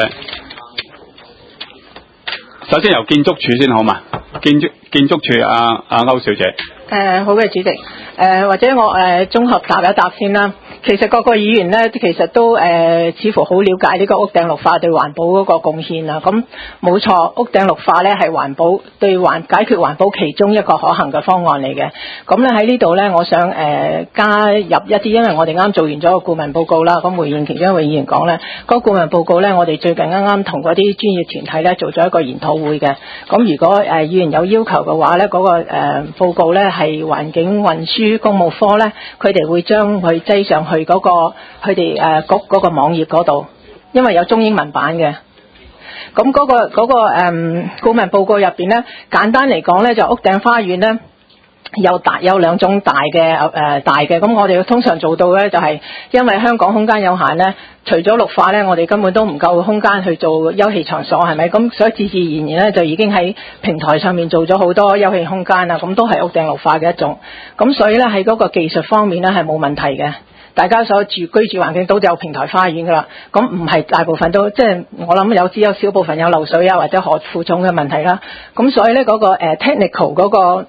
[SPEAKER 1] 首先由建築署先好嘛？建築署阿歐小姐。
[SPEAKER 5] 好嘅，主席。或者我綜合答一答先啦。其實各個議員咧，其實都似乎好了解呢個屋頂綠化對環保嗰個貢獻啊。咁冇錯，屋頂綠化咧係環保對解決環保其中一個可行嘅方案嚟嘅。咁咧喺呢度咧，我想加入一啲，因為我哋啱做完咗個顧問報告啦。咁回應其中一位議員講咧，嗰個顧問報告咧，我哋最近啱同嗰啲專業團體咧做咗一個研討會嘅。咁如果議員有要求嘅話咧，嗰個報告咧係環境運輸工務科咧，佢哋會將佢擠上去嗰個佢哋局嗰個網頁嗰度，因為有中英文版嘅。咁嗰個顧問報告入邊咧，簡單嚟講咧，就屋頂花園咧有兩種大嘅。咁我哋通常做到咧，就係因為香港空間有限咧，除咗綠化咧，我哋根本都唔夠空間去做休憩場所，係咪？咁所以自然咧就已經喺平台上面做咗好多休憩空間啦。咁都係屋頂綠化嘅一種。咁所以咧喺嗰個技術方面咧係冇問題嘅。大家所居住環境都有平台花園噶啦，咁唔係大部分都即係我諗只有少部分有漏水啊或者荷負重嘅問題啦。咁所以咧嗰個technical 嗰個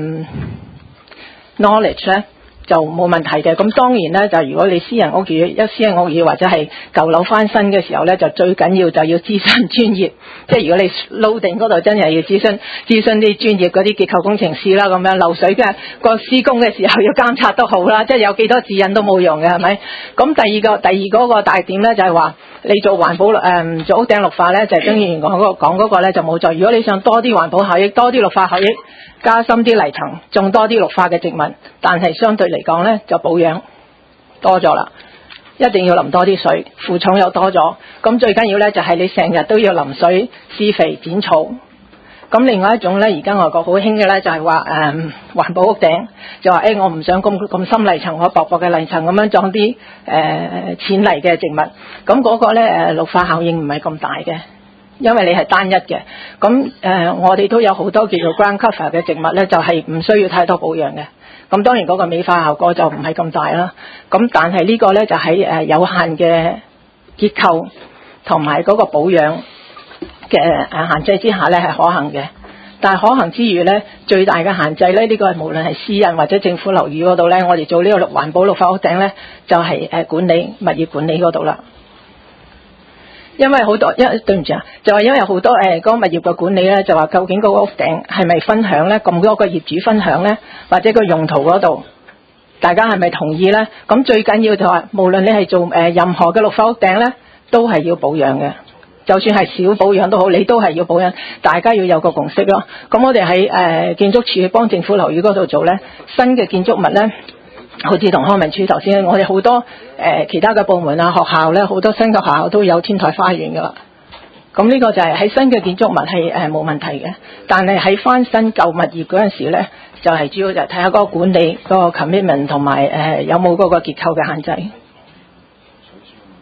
[SPEAKER 5] knowledge 咧就冇問題嘅。咁當然咧就如果你私人屋宇或者係舊樓翻新嘅時候咧，就最緊要就要諮詢專業。即係如果你 loading 嗰度真係要諮詢啲專業嗰啲結構工程師啦，咁樣漏水嘅個施工嘅時候要監察都好啦，即係有幾多指引都冇用嘅，係咪？咁第二嗰個大點咧就係話你做環保做屋頂綠化咧，就係曾議員講嗰個咧就冇錯。如果你想多啲環保效益，多啲綠化效益，加深啲泥層，種多啲綠化嘅植物，但係相對嚟講咧就保養多咗啦。一定要淋多啲水，負重又多咗。咁最緊要咧就係你成日都要淋水、施肥、剪草。咁另外一種咧，而家外國好興嘅咧就係話環保屋頂，就話我唔想咁深泥層，我薄薄嘅泥層咁樣裝啲淺泥嘅植物。咁嗰個咧綠化效應唔係咁大嘅，因為你係單一嘅。咁我哋都有好多叫做 ground cover 嘅植物咧，就係唔需要太多保養嘅。咁當然嗰個美化效果就唔係咁大啦。咁但係呢個咧就喺有限嘅結構同埋嗰個保養嘅限制之下咧係可行嘅。但係可行之餘咧，最大嘅限制咧，呢個係無論係私人或者政府樓宇嗰度咧，我哋做呢個環保綠化屋頂咧，就係管理物業管理嗰度啦。因為好多，對唔住啊，就係因為好多嗰個物業嘅管理咧，就話究竟嗰個屋頂係咪分享咧？咁多個業主分享咧，或者個用途嗰度，大家係咪同意咧？咁最緊要就係無論你係做任何嘅綠化屋頂咧，都係要保養嘅。就算係少保養都好，你都係要保養，大家要有個共識咯。咁我哋喺建築署幫政府樓宇嗰度做咧，新嘅建築物咧。好似同康文署頭先，我哋好多其他嘅部門啊、學校咧，好多新嘅學校都有天台花園噶啦。咁呢個就係喺新嘅建築物係冇問題嘅，但係喺翻新舊物業嗰陣時咧，就係主要就睇下嗰個管理嗰個 commitment 同埋有冇嗰個結構嘅限制。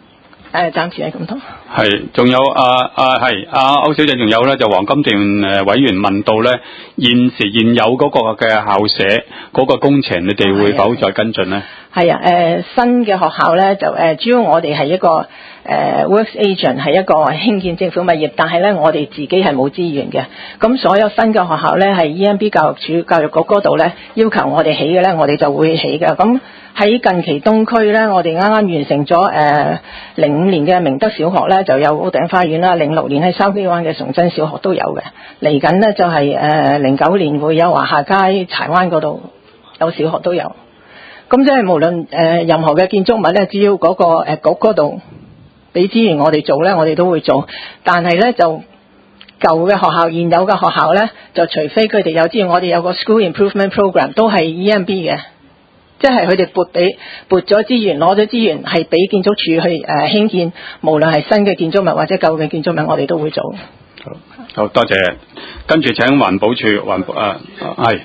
[SPEAKER 5] 暫時係咁多。
[SPEAKER 1] 係，仲有歐小姐，仲有咧就黃金店委員問到咧，現有嗰個嘅校舍嗰個工程，你哋會否再跟進咧？
[SPEAKER 5] 係啊，新嘅學校咧就主要我哋係一個Works Agent 係一個興建政府物業，但係咧我哋自己係冇資源嘅。咁所有新嘅學校咧係 EMB 教育署教育局嗰度咧要求我哋起嘅咧，我哋就會起嘅。咁喺近期東區咧，我哋啱啱完成咗05年嘅明德小學咧就有屋頂花園啦，06年喺筲箕灣嘅崇真小學都有嘅。嚟緊咧就係09年會有華夏街柴灣嗰度有小學都有。咁即係無論任何嘅建築物咧，只要嗰個局嗰度俾資源我哋做咧，我哋都會做。但係咧就舊嘅學校、現有嘅學校咧，就除非佢哋有資源，我哋有個 School Improvement Program 都係 EMB 嘅，即係佢哋撥咗資源，攞咗資源係俾建築署去興建，無論係新嘅建築物或者舊嘅建築物，我哋都會做。
[SPEAKER 1] 好多謝。跟住請環保署係。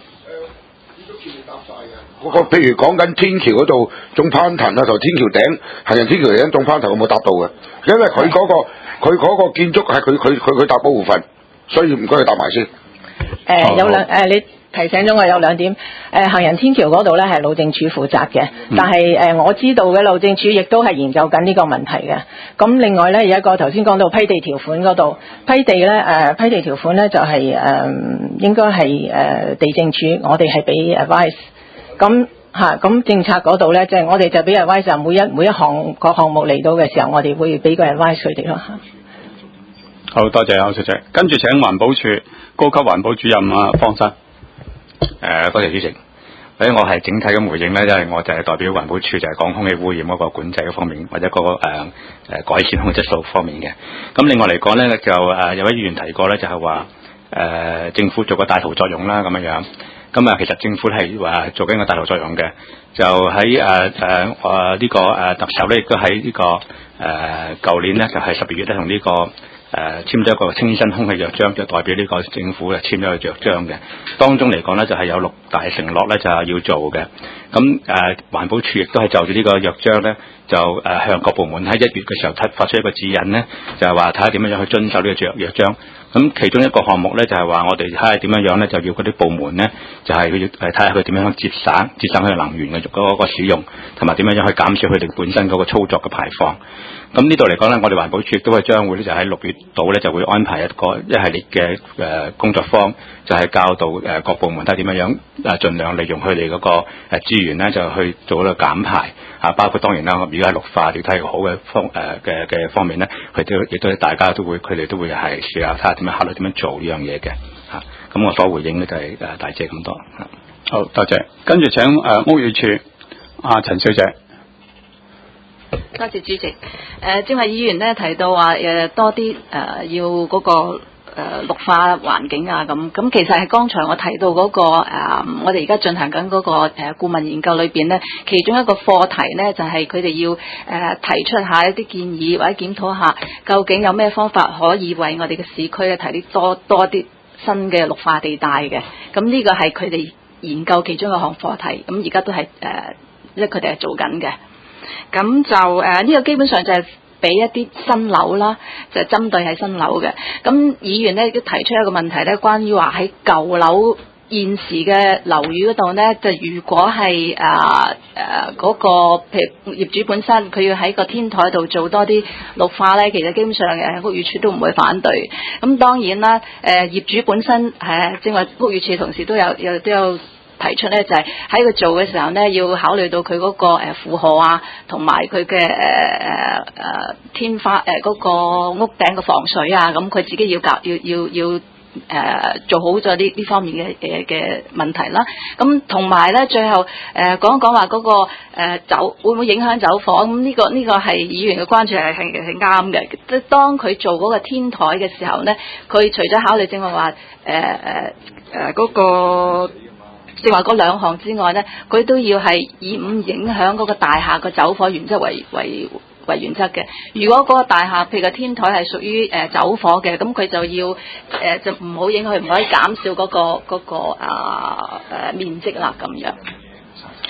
[SPEAKER 2] 譬如講緊天橋嗰度種攀藤啊，同天橋頂行人天橋頂種攀藤，有冇答到嘅？因為佢嗰個建築係佢搭保護份，所以唔該你答埋先。
[SPEAKER 5] 有兩你提醒咗我有兩點。行人天橋嗰度咧係路政署負責嘅，但係我知道嘅路政署亦都係研究緊呢個問題嘅。咁另外咧有一個頭先講到批地條款嗰度，批地條款咧就係應該係地政署，我哋係俾 advice。咁政策嗰度咧，即係我哋就俾 advice， 每一項個項目嚟到嘅時候，我哋會俾個 advice 佢哋咯。
[SPEAKER 1] 好多謝歐小姐，跟住請環保署高級環保主任方生。
[SPEAKER 3] 多謝主席。我係整體咁回應咧，因為我就係代表環保署，就係講空氣污染嗰個管制嗰方面，或者個改善空氣質素方面嘅。咁另外嚟講咧，就有位議員提過咧，就係話政府做個帶頭作用啦，咁樣。咁其實政府係話做緊個帶頭作用嘅，就喺呢個特首咧，亦都喺呢個舊年咧，就係12月咧，同呢個簽咗一個清新空氣約章，就代表呢個政府咧簽咗個約章嘅。當中嚟講咧，就係有6大承諾咧，就係要做嘅。咁環保署亦都係就住呢個約章咧，就向各部門喺1月嘅時候發出一個指引咧，就係話睇下點樣去遵守呢個約章。咁其中一個項目咧，就係話我哋睇下點樣咧，就要嗰啲部門咧，就係要睇下佢點樣節省佢能源嘅嗰個使用，同埋點樣去減少佢哋本身嗰個操作嘅排放。咁呢度嚟講咧，我哋環保署亦都係將會咧，就喺6月度咧，就會安排一系列嘅工作坊，就係教導各部門睇點樣盡量利用佢哋嗰個資源咧，就去做一個減排包括當然啦，如果係綠化，你睇個好嘅嘅方面咧，佢都亦都大家都會，佢哋都會係試下睇下點樣考慮點樣做呢樣嘢嘅咁我所回應咧就係大致咁多
[SPEAKER 1] 好多謝，跟住請屋宇署陳小姐。
[SPEAKER 6] 多謝主席。正話議員咧提到話多啲要嗰個綠化環境咁其實係剛才我提到嗰個我哋而家進行緊嗰個顧問研究裏邊咧，其中一個課題咧就係佢哋要提出下一啲建議或者檢討下，究竟有咩方法可以為我哋嘅市區咧提啲多啲新嘅綠化地帶嘅。咁呢個係佢哋研究其中一項課題，咁而家都係即係佢哋係做緊嘅。咁就呢個基本上就係俾一啲新樓啦，就係針對係新樓嘅。咁議員咧亦都提出一個問題咧，關於話喺舊樓現時嘅樓宇嗰度咧，就如果係嗰個譬如業主本身佢要喺個天台度做多啲綠化咧，其實基本上屋宇署都唔會反對。咁當然啦，業主本身正話屋宇署同事都有提出咧，就係喺佢做嘅時候咧，要考慮到佢嗰個負荷同埋佢嘅天花嗰個屋頂嘅防水咁佢自己要做好咗呢方面嘅問題啦。咁同埋咧，最後講一講話嗰個會唔會影響走火？咁呢個係議員嘅關注係啱嘅。即係當佢做嗰個天台嘅時候咧，佢除咗考慮正話嗰個正話嗰兩項之外咧，佢都要係以唔影響嗰個大廈個走火原則為原則嘅。如果嗰個大廈譬如個天台係屬於走火嘅，咁佢就要就唔好影響，唔可以減少嗰個面積啦咁樣。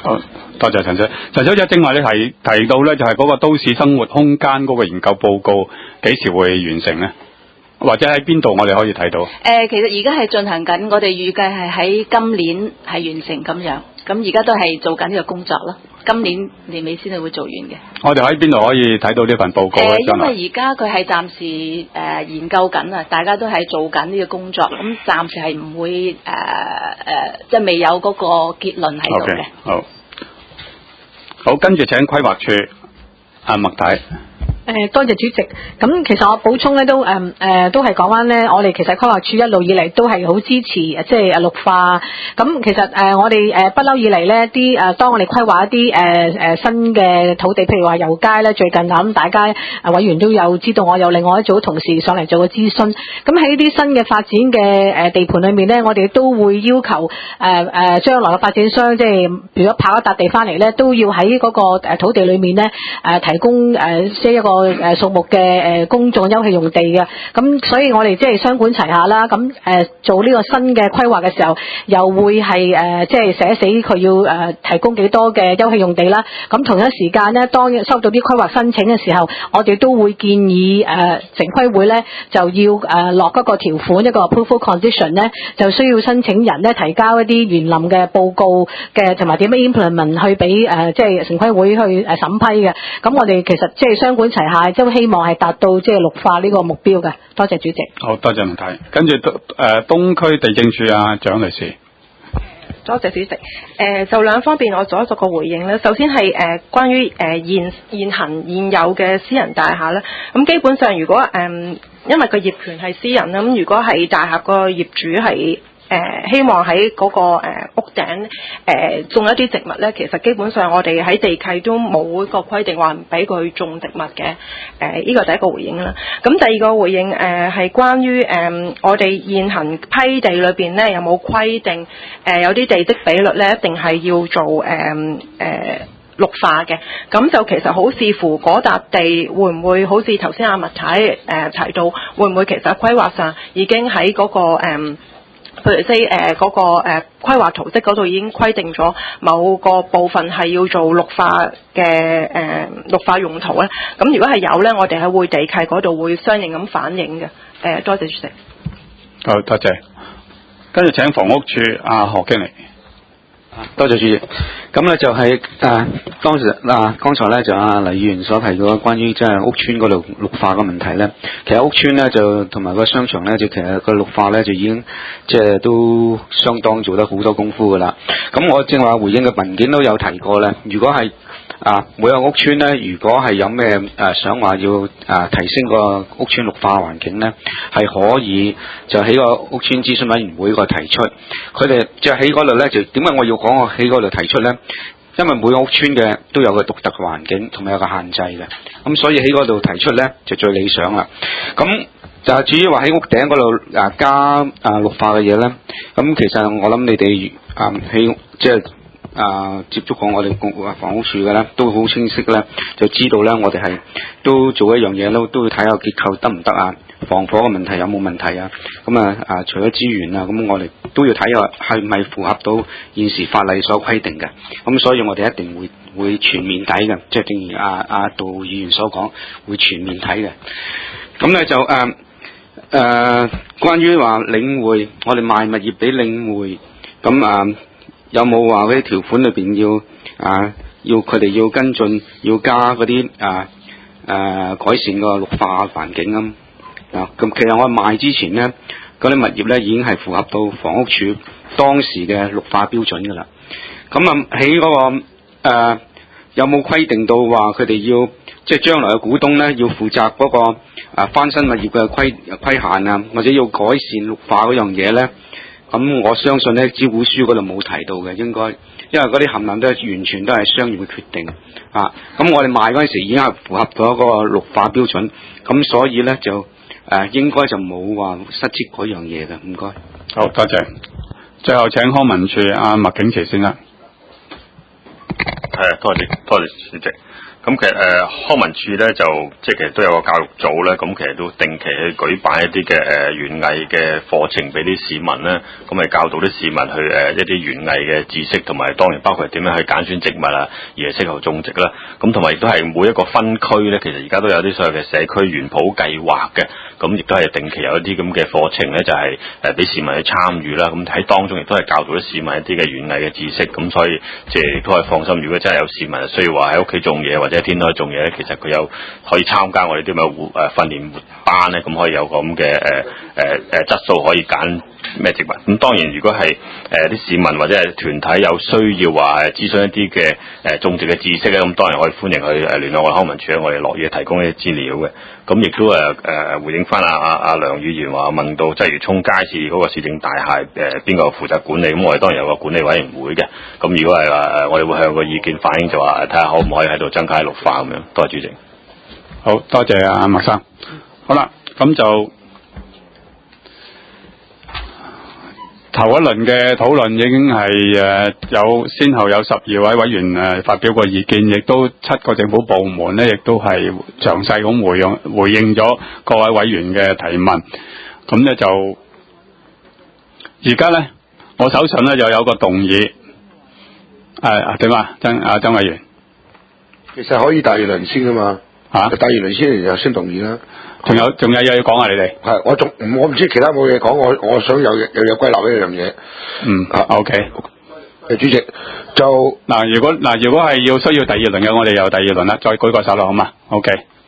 [SPEAKER 1] 好，多謝陳小姐。陳小姐正話你提到咧，就係嗰個都市生活空間嗰個研究報告幾時會完成咧？或者喺邊度我哋可以睇到？
[SPEAKER 6] 其實而家係進行緊，我哋預計係喺今年係完成咁樣。咁而家都係做緊呢個工作咯。今年年尾先係會做完嘅。
[SPEAKER 1] 我哋喺邊度可以睇到呢份報告咧？
[SPEAKER 6] 因為而家佢係暫時研究緊啊，大家都係做緊呢個工作，咁暫時係唔會即係未有嗰個結論喺度嘅。
[SPEAKER 1] Okay, 好，跟住請規劃處阿麥太。
[SPEAKER 9] 多謝主席。咁其實我補充咧都係講翻咧，我哋其實規劃處一路以嚟都係好支持即係綠化。咁其實我哋不嬲以嚟咧啲當我哋規劃一啲新嘅土地，譬如話油街咧，最近咁大家委員都有知道，我有另外一組同事上嚟做個諮詢。咁喺呢啲新嘅發展嘅地盤裏面咧，我哋都會要求將來嘅發展商，即係如果跑一笪地翻嚟咧，都要喺嗰個土地裏面咧提供即係一個數目嘅公眾休憩用地嘅。咁所以我哋即係雙管齊下啦。咁做呢個新嘅規劃嘅時候，又會係即係寫死佢要提供幾多嘅休憩用地啦。咁同一時間咧，當收到啲規劃申請嘅時候，我哋都會建議城規會咧就要落一個條款，一個 approval condition 咧，就需要申請人咧提交一啲園林嘅報告嘅，同埋點樣 implement 去俾即係城規會去審批嘅。咁我哋其實即係雙管齊下，即係希望係達到即係綠化呢個目標嘅。多謝主席。
[SPEAKER 1] 好，多謝吳太。跟住東區地政處啊，蔣女士。
[SPEAKER 8] 多謝主席。就兩方面我做一個回應咧。首先係關於現有嘅私人大廈咧，咁基本上如果因為個業權係私人啦，咁如果係大廈個業主係希望喺嗰個屋頂種一啲植物咧，其實基本上我哋喺地契都冇一個規定話唔俾佢種植物嘅。呢個第一個回應啦。咁第二個回應係關於我哋現行批地裏邊咧有冇規定有啲地積比率咧一定係要做綠化嘅。咁就其實好視乎嗰笪地會唔會好似頭先阿麥太提到，會唔會其實規劃上已經喺嗰個譬如嗰個規劃圖則嗰度已經規定咗某個部分係要做綠化嘅綠化用途咧。咁如果係有咧，我哋喺會地契嗰度會相應咁反映嘅。多謝主席。
[SPEAKER 1] 好，多謝。跟住請房屋處阿何經理。
[SPEAKER 4] 多謝主席。咁咧就係剛才咧就阿黎議員所提到關於即係屋邨嗰度綠化嘅問題咧，其實屋邨咧就同埋個商場咧就其實個綠化咧就已經即係都相當做得好多功夫噶啦。咁我正話回應嘅文件都有提過咧，如果係每個屋邨咧，如果係有咩想話要提升個屋邨綠化環境咧，係可以就喺個屋邨諮詢委員會個提出，佢哋就喺嗰度咧就點解我要講我喺嗰度提出咧？因為每個屋邨嘅都有個獨特嘅環境同埋有個限制嘅，咁所以喺嗰度提出咧就最理想啦。咁就至於話喺屋頂嗰度加綠化嘅嘢咧，咁其實我諗你哋喺即係接觸過我哋房屋處嘅咧，都好清晰咧，就知道咧我哋係都做一樣嘢咯，都要睇下結構得唔得啊，防火嘅問題有冇問題啊？咁除咗資源啊，咁我哋都要睇下係咪符合到現時法例所規定嘅。咁所以我哋一定會全面睇嘅，即係正如阿杜議員所講，會全面睇嘅。咁咧就關於話領匯，我哋賣物業俾領匯，咁有冇話嗰啲條款裏邊要佢哋要跟進，要加嗰啲改善個綠化環境啊？咁其實我賣之前咧，嗰啲物業咧已經係符合到房屋署當時嘅綠化標準㗎啦。咁喺嗰個有冇規定到話佢哋要即係將來嘅股東咧要負責嗰個翻新物業嘅規限啊，或者要改善綠化嗰樣嘢咧？咁我相信咧，招股書嗰度冇提到嘅，應該，因為嗰啲冚唪唥都係完全都係商業嘅決定啊。咁我哋賣嗰陣時已經係符合咗嗰個綠化標準，咁所以咧就應該就冇話失職嗰樣嘢嘅。唔該。
[SPEAKER 1] 好，多謝。最後請康文署阿麥景琪先生。
[SPEAKER 14] 係，多謝主席。咁其實康文署咧就即係其實都有個教育組咧，咁其實都定期去舉辦一啲嘅園藝嘅課程俾啲市民咧，咁咪教導啲市民去一啲園藝嘅知識，同埋當然包括點樣去揀選植物啊，而係適合種植啦。咁同埋亦都係每一個分區咧，其實而家都有啲所謂嘅社區園圃計劃嘅，咁亦都係定期有一啲咁嘅課程咧，就係俾市民去參與啦。咁喺當中亦都係教導啲市民一啲嘅園藝嘅知識，咁所以即係都係放心。如果真係有市民需要話喺屋企種嘢或者天台種嘢咧，其實佢有可以參加我哋啲咁嘅訓練活班咧，咁可以有個咁嘅質素可以揀咩植物。咁當然如果係啲市民或者係團體有需要話諮詢一啲嘅種植嘅知識咧，咁當然可以歡迎去聯絡我哋康文署，我哋樂意提供一啲資料嘅。咁亦都回應翻阿梁議員話問到鰂魚涌街市嗰個市政大廈邊個負責管理，咁我哋當然有個管理委員會嘅。咁如果係話我哋會向個意見反映，就話睇下可唔可以喺度增加綠化咁樣。多謝主席。
[SPEAKER 1] 好多謝阿麥生。好啦，咁就頭一輪嘅討論已經係有先後有12位委員發表過意見，亦都7個政府部門咧，亦都係詳細咁回應咗各位委員嘅提問。咁咧就而家咧，我手上咧就有個動議，點啊？曾委員，
[SPEAKER 2] 其實可以第二輪先噶嘛。第二輪先又先動議啦。
[SPEAKER 1] 仲有嘢要講啊！你哋
[SPEAKER 2] 係我唔知其他冇嘢講，我想有歸納一樣嘢。
[SPEAKER 1] OK。
[SPEAKER 2] 主席就
[SPEAKER 1] 如果係要需要第二輪嘅，我哋有第二輪啦，再舉個手啦，好嘛 ？OK。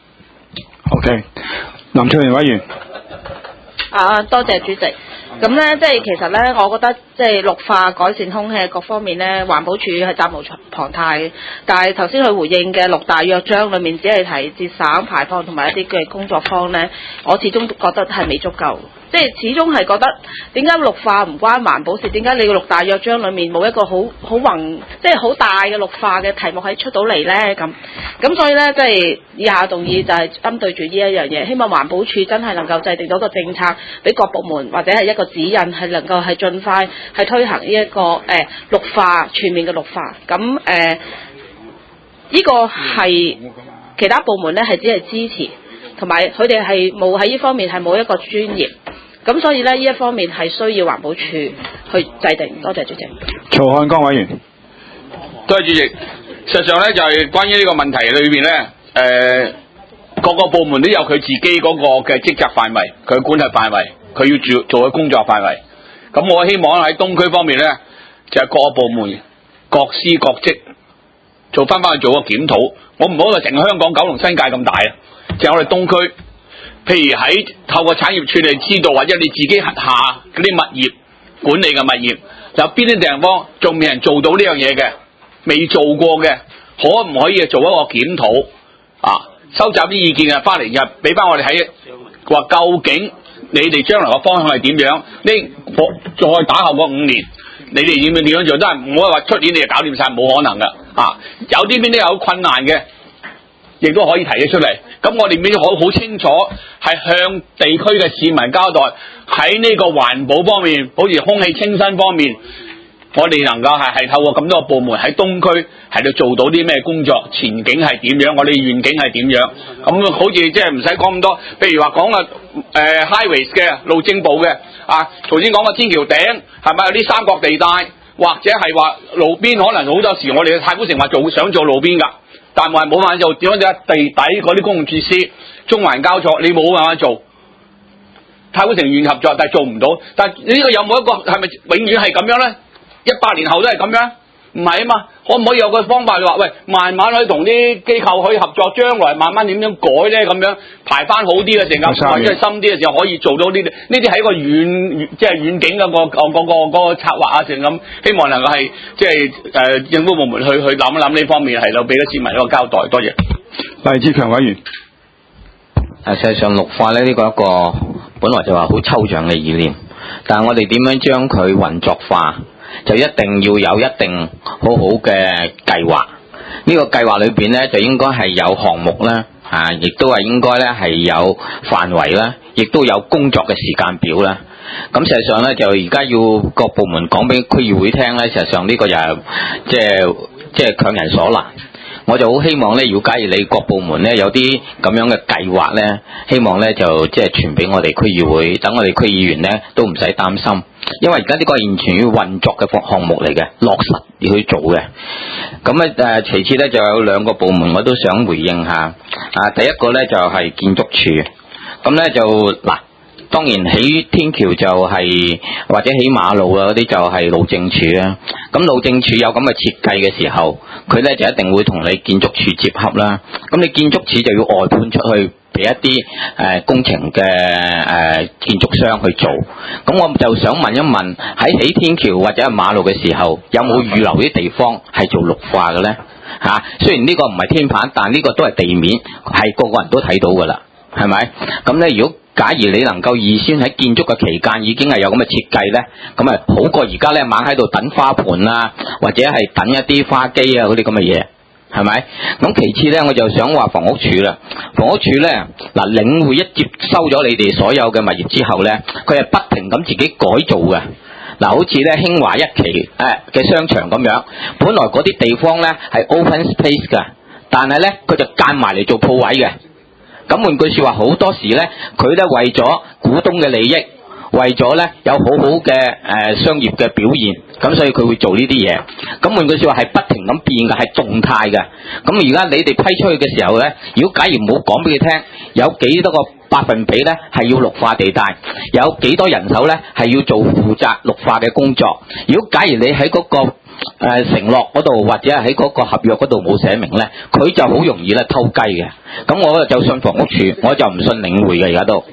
[SPEAKER 12] 林翠蓮委員。
[SPEAKER 15] 多謝主席。咁咧，即係其實咧，我覺得即係綠化、改善空氣各方面咧，環保署係責無旁貸。但係頭先佢回應嘅6大約章裏面，只係提節省排放同埋一啲嘅工作坊咧，我始終覺得係未足夠。即係始終係覺得點解綠化唔關環保事？點解你個6大約章裏面冇一個好宏，即係好大嘅綠化嘅題目喺出到嚟咧？咁所以咧，即係以下動議就係針對住呢一樣嘢，希望環保署真係能夠制定到個政策，俾各部門或者係一個指引，係能夠係盡快係推行呢一個綠化全面嘅綠化。咁呢個係其他部門咧係只係支持，同埋佢哋係冇喺呢方面係冇一個專業。咁所以咧，呢一方面係需要環保署去制定。多謝主席。
[SPEAKER 12] 曹漢江委員。
[SPEAKER 16] 多謝主席。實際上咧，就係關於呢個問題裏邊咧，各個部門都有佢自己嗰個嘅職責範圍，佢管轄範圍，佢要做嘅工作範圍。咁我希望喺東區方面咧，就係各個部門各司各職，做翻去做個檢討。我唔好話成個香港九龍新界咁大啊，就係我哋東區。譬如喺透過產業處理知道，或者你自己轄下嗰啲物業管理嘅物業，有邊啲地方仲未人做到呢樣嘢嘅，未做過嘅，可唔可以做一個檢討啊？收集啲意見啊，翻嚟就俾翻我哋睇，話究竟你哋將來個方向係點樣？再打後嗰5年，你哋點樣做都係唔可以話出年你就搞掂晒，冇可能噶啊！有啲邊啲有困難嘅，亦都可以提得出嚟。咁我哋變咗好清楚，係向地區嘅市民交代喺呢個環保方面，好似空氣清新方面，我哋能夠係透過咁多個部門喺東區係度做到啲咩工作，前景係點樣，我哋願景係點樣。咁好似即係唔使講咁多，譬如話講啊highways 嘅路政部嘅頭先講個天橋頂係咪有啲三角地帶，或者係話路邊，可能好多時我哋嘅太古城話想做路邊㗎。但係冇辦法做，點樣地底嗰啲公共設施、中環交錯，你冇辦法做。太古城願合作，但係做唔到。但係呢個有冇一個係咪永遠係咁樣咧？100年後都係咁樣？唔係啊嘛，可唔可以有個方法話，喂，慢慢可以同啲機構可以合作，將來慢慢點樣改咧？咁樣排翻好啲嘅時間，或者係深啲嘅時候可以做到呢啲。呢啲係一個即係遠景嘅個策劃啊，成咁。希望能夠係即係政府部門去諗一諗呢方面係咯，俾啲市民一個交代。多謝。
[SPEAKER 12] 黎志強委員。
[SPEAKER 20] 實際上綠化咧，呢個一個本來就話好抽象嘅意念，但係我哋點樣將佢運作化？就一定要有一定好好嘅計劃，呢個計劃裏邊咧就應該係有項目啦，亦都係應該咧係有範圍啦，亦都有工作嘅時間表啦。咁事實上咧就而家要各部門講俾區議會聽咧，事實上呢個就係即係即係強人所難。我就好希望咧，如果假如你各部門咧有啲咁樣嘅計劃咧，希望咧就即係傳俾我哋區議會，等我哋區議員咧都唔使擔心，因為而家呢個係完全要運作嘅項目嚟嘅，落實要去做嘅。咁咧其次咧就有兩個部門我都想回應下。第一個咧就係建築署，咁咧就嗱。當然起天橋就係、或者起馬路啊嗰啲就係路政署啊。咁路政署有咁嘅設計嘅時候，佢咧就一定會同你建築署接洽啦。咁你建築署就要外判出去俾一啲工程嘅建築商去做。咁我就想問一問，喺起天橋或者係馬路嘅時候，有冇預留啲地方係做綠化嘅咧？雖然呢個唔係天棚，但呢個都係地面，係個個人都睇到㗎啦，係咪？咁咧如果假如你能夠預先喺建築嘅期間已經係有咁嘅設計呢，咁啊好過而家呢猛喺度等花盆啊，或者係等一啲花基啊嗰啲咁嘅嘢，係咪？咁其次呢，我就想話房屋署啦。房屋署呢，嗱領匯一接收咗你哋所有嘅物業之後呢，佢係不停咁自己改造嘅。嗱，好似咧興華一期嘅商場咁樣，本來嗰啲地方呢係 open space 㗎，但係呢，佢就間埋嚟做鋪位嘅。咁換句說話，好多時咧，佢咧為咗股東嘅利益，為咗咧有好好嘅商業嘅表現，咁所以佢會做呢啲嘢。咁換句說話係不停咁變嘅，係動態嘅。咁而家你哋批出去嘅時候咧，如果假如冇講俾佢聽，有幾多個百分比咧係要綠化地帶，有幾多人手咧係要做負責綠化嘅工作。如果假如你喺嗰個承諾嗰度或者係喺嗰個合約嗰度冇寫明咧，佢就好容易咧偷雞嘅。咁我就信房屋署，我就唔信領匯嘅而家都。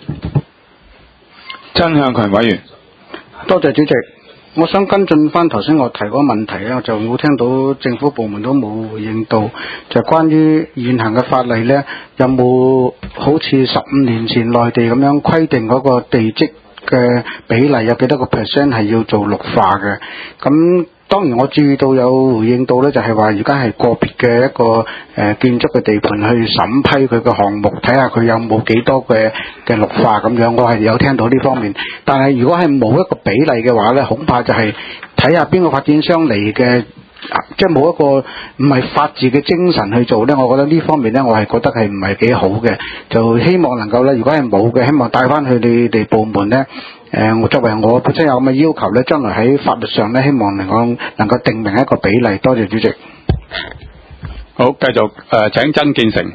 [SPEAKER 12] 曾向強委員，
[SPEAKER 19] 多謝主席。我想跟進翻頭先我提嗰個問題咧，我就冇聽到政府部門都冇回應到，就關於現行嘅法例咧，有冇好似15年前內地咁樣規定嗰個地積嘅比例有幾多個 percent 係要做綠化嘅？咁當然我注意到有回應到咧，就係話而家係個別嘅一個建築嘅地盤去審批佢嘅項目，睇下佢有冇幾多嘅綠化咁樣。我係有聽到呢方面，但係如果係冇一個比例嘅話咧，恐怕就係睇下邊個發展商嚟嘅，即係冇一個唔係法治嘅精神去做咧。我覺得呢方面咧，我係覺得係唔係幾好嘅。就希望能夠咧，如果係冇嘅，希望帶翻去你哋部門咧。我作為我本身有咁嘅要求咧，將來喺法律上咧，希望能夠定明一個比例。多謝主席。
[SPEAKER 1] 好，繼續請曾建成。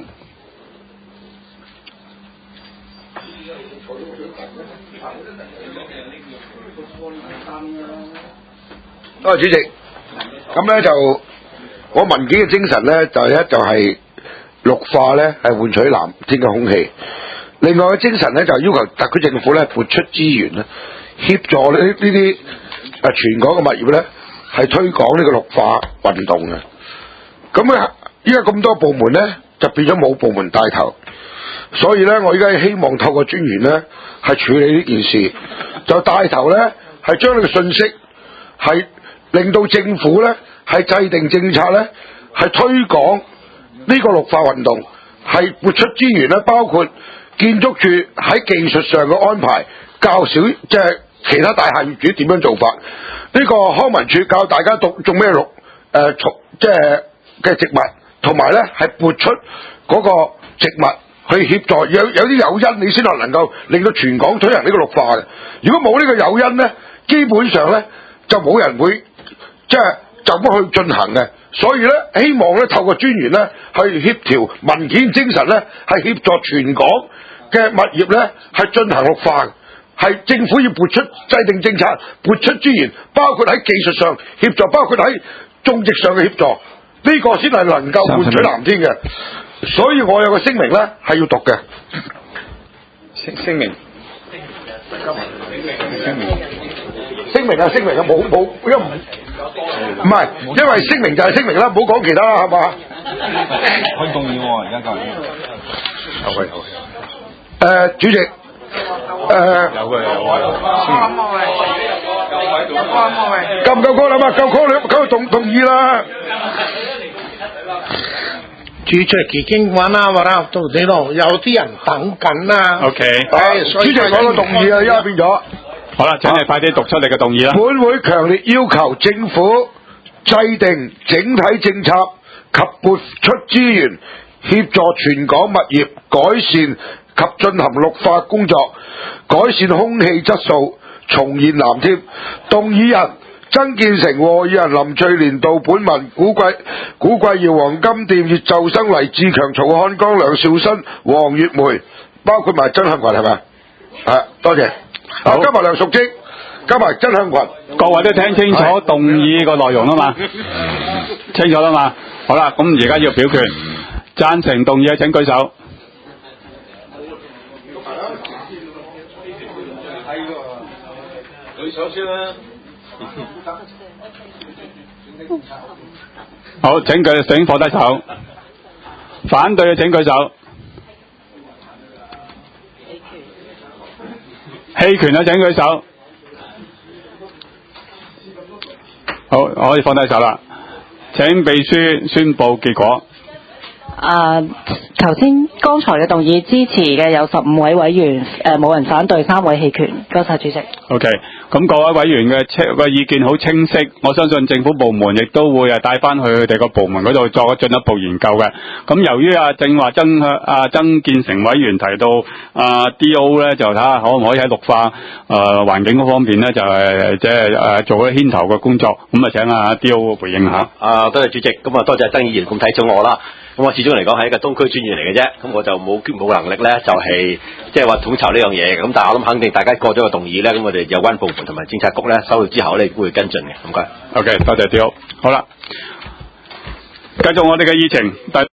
[SPEAKER 2] 多謝主席。咁咧就我文件嘅精神咧，就係綠化咧係換取藍天嘅空氣。另外嘅精神咧，就係要求特區政府咧撥出資源咧，協助呢啲全港嘅物業咧係推廣呢個綠化運動嘅。咁啊，依家咁多部門咧，就變咗冇部門帶頭，所以咧，我依家希望透過專員咧係處理呢件事，就帶頭咧係將呢個信息係令到政府咧係制定政策咧係推廣呢個綠化運動，係撥出資源咧，包括建築署喺技術上嘅安排較少，即係其他大廈業主點樣做法。呢個康文署教大家種咩綠即係嘅植物，同埋咧係撥出嗰個植物去協助，有啲誘因，你先能夠令到全港推行呢個綠化嘅。如果冇呢個誘因咧，基本上咧就冇人會即係就咁去進行嘅。所以咧，希望咧透過專員咧去協調文件精神咧，係協助全港嘅物業咧係進行綠化，係政府要撥出制定政策，撥出資源，包括喺技術上協助，包括喺種植上嘅協助，呢個先係能夠換取藍天嘅。所以我有個聲明咧係要讀嘅。聲明啊，冇，因為唔係，因為聲明就係聲明啦，唔好講其他啦，係嘛？可以動議喎，而家夠。主席，夠唔夠高啦嘛？夠高你夠動議啦。
[SPEAKER 21] 主席已經玩啦，到呢度有啲人等緊啦。
[SPEAKER 1] OK，
[SPEAKER 21] 主席
[SPEAKER 2] 講個動議啊，而家變咗。
[SPEAKER 1] 好啦，請你快啲讀出你嘅動議啦。
[SPEAKER 2] 本會強烈要求政府制定整體政策及撥出資源，協助全港物業改善及進行綠化工作，改善空氣質素，重現藍貼。動議人曾建成和議員林翠蓮道本文古貴瑤黃金店葉就生黎志強曹漢江梁兆新黃月梅，包括埋曾杏群係咪？多謝。好，加埋梁淑貞，加埋曾杏群。
[SPEAKER 1] 各位都聽清楚動議個內容啊嘛，清楚啦嘛。好啦，咁而家要表決，贊成動議嘅請舉手。
[SPEAKER 14] 舉手先啦。
[SPEAKER 1] 好，請放低手。反對嘅請舉手。棄權嘅請舉手。好，可以放低手啦。請秘書宣佈結果。
[SPEAKER 17] 頭先剛才嘅動議支持嘅有15位委員，冇人反對，3位棄權。多謝主席。
[SPEAKER 1] OK， 咁各位委員嘅意見好清晰，我相信政府部門亦都會帶翻去佢哋個部門嗰度作進一步研究嘅。咁由於正話曾建成委員提到DO 咧，就睇下可唔可以喺綠化環境嗰方面咧，就係即係做一牽頭嘅工作。咁請DO 回應下。
[SPEAKER 14] 多謝主席，咁多謝曾議員咁睇咗我啦。咁我始終嚟講係一個東區專員嚟嘅啫，咁我就冇能力咧，就係即係話統籌呢樣嘢。咁但係我諗肯定大家過咗個動議咧，咁我哋有關部門同埋政策局咧收到之後咧，都會跟進嘅。唔該。
[SPEAKER 1] OK， 多謝DO。好啦，繼續我哋嘅議程。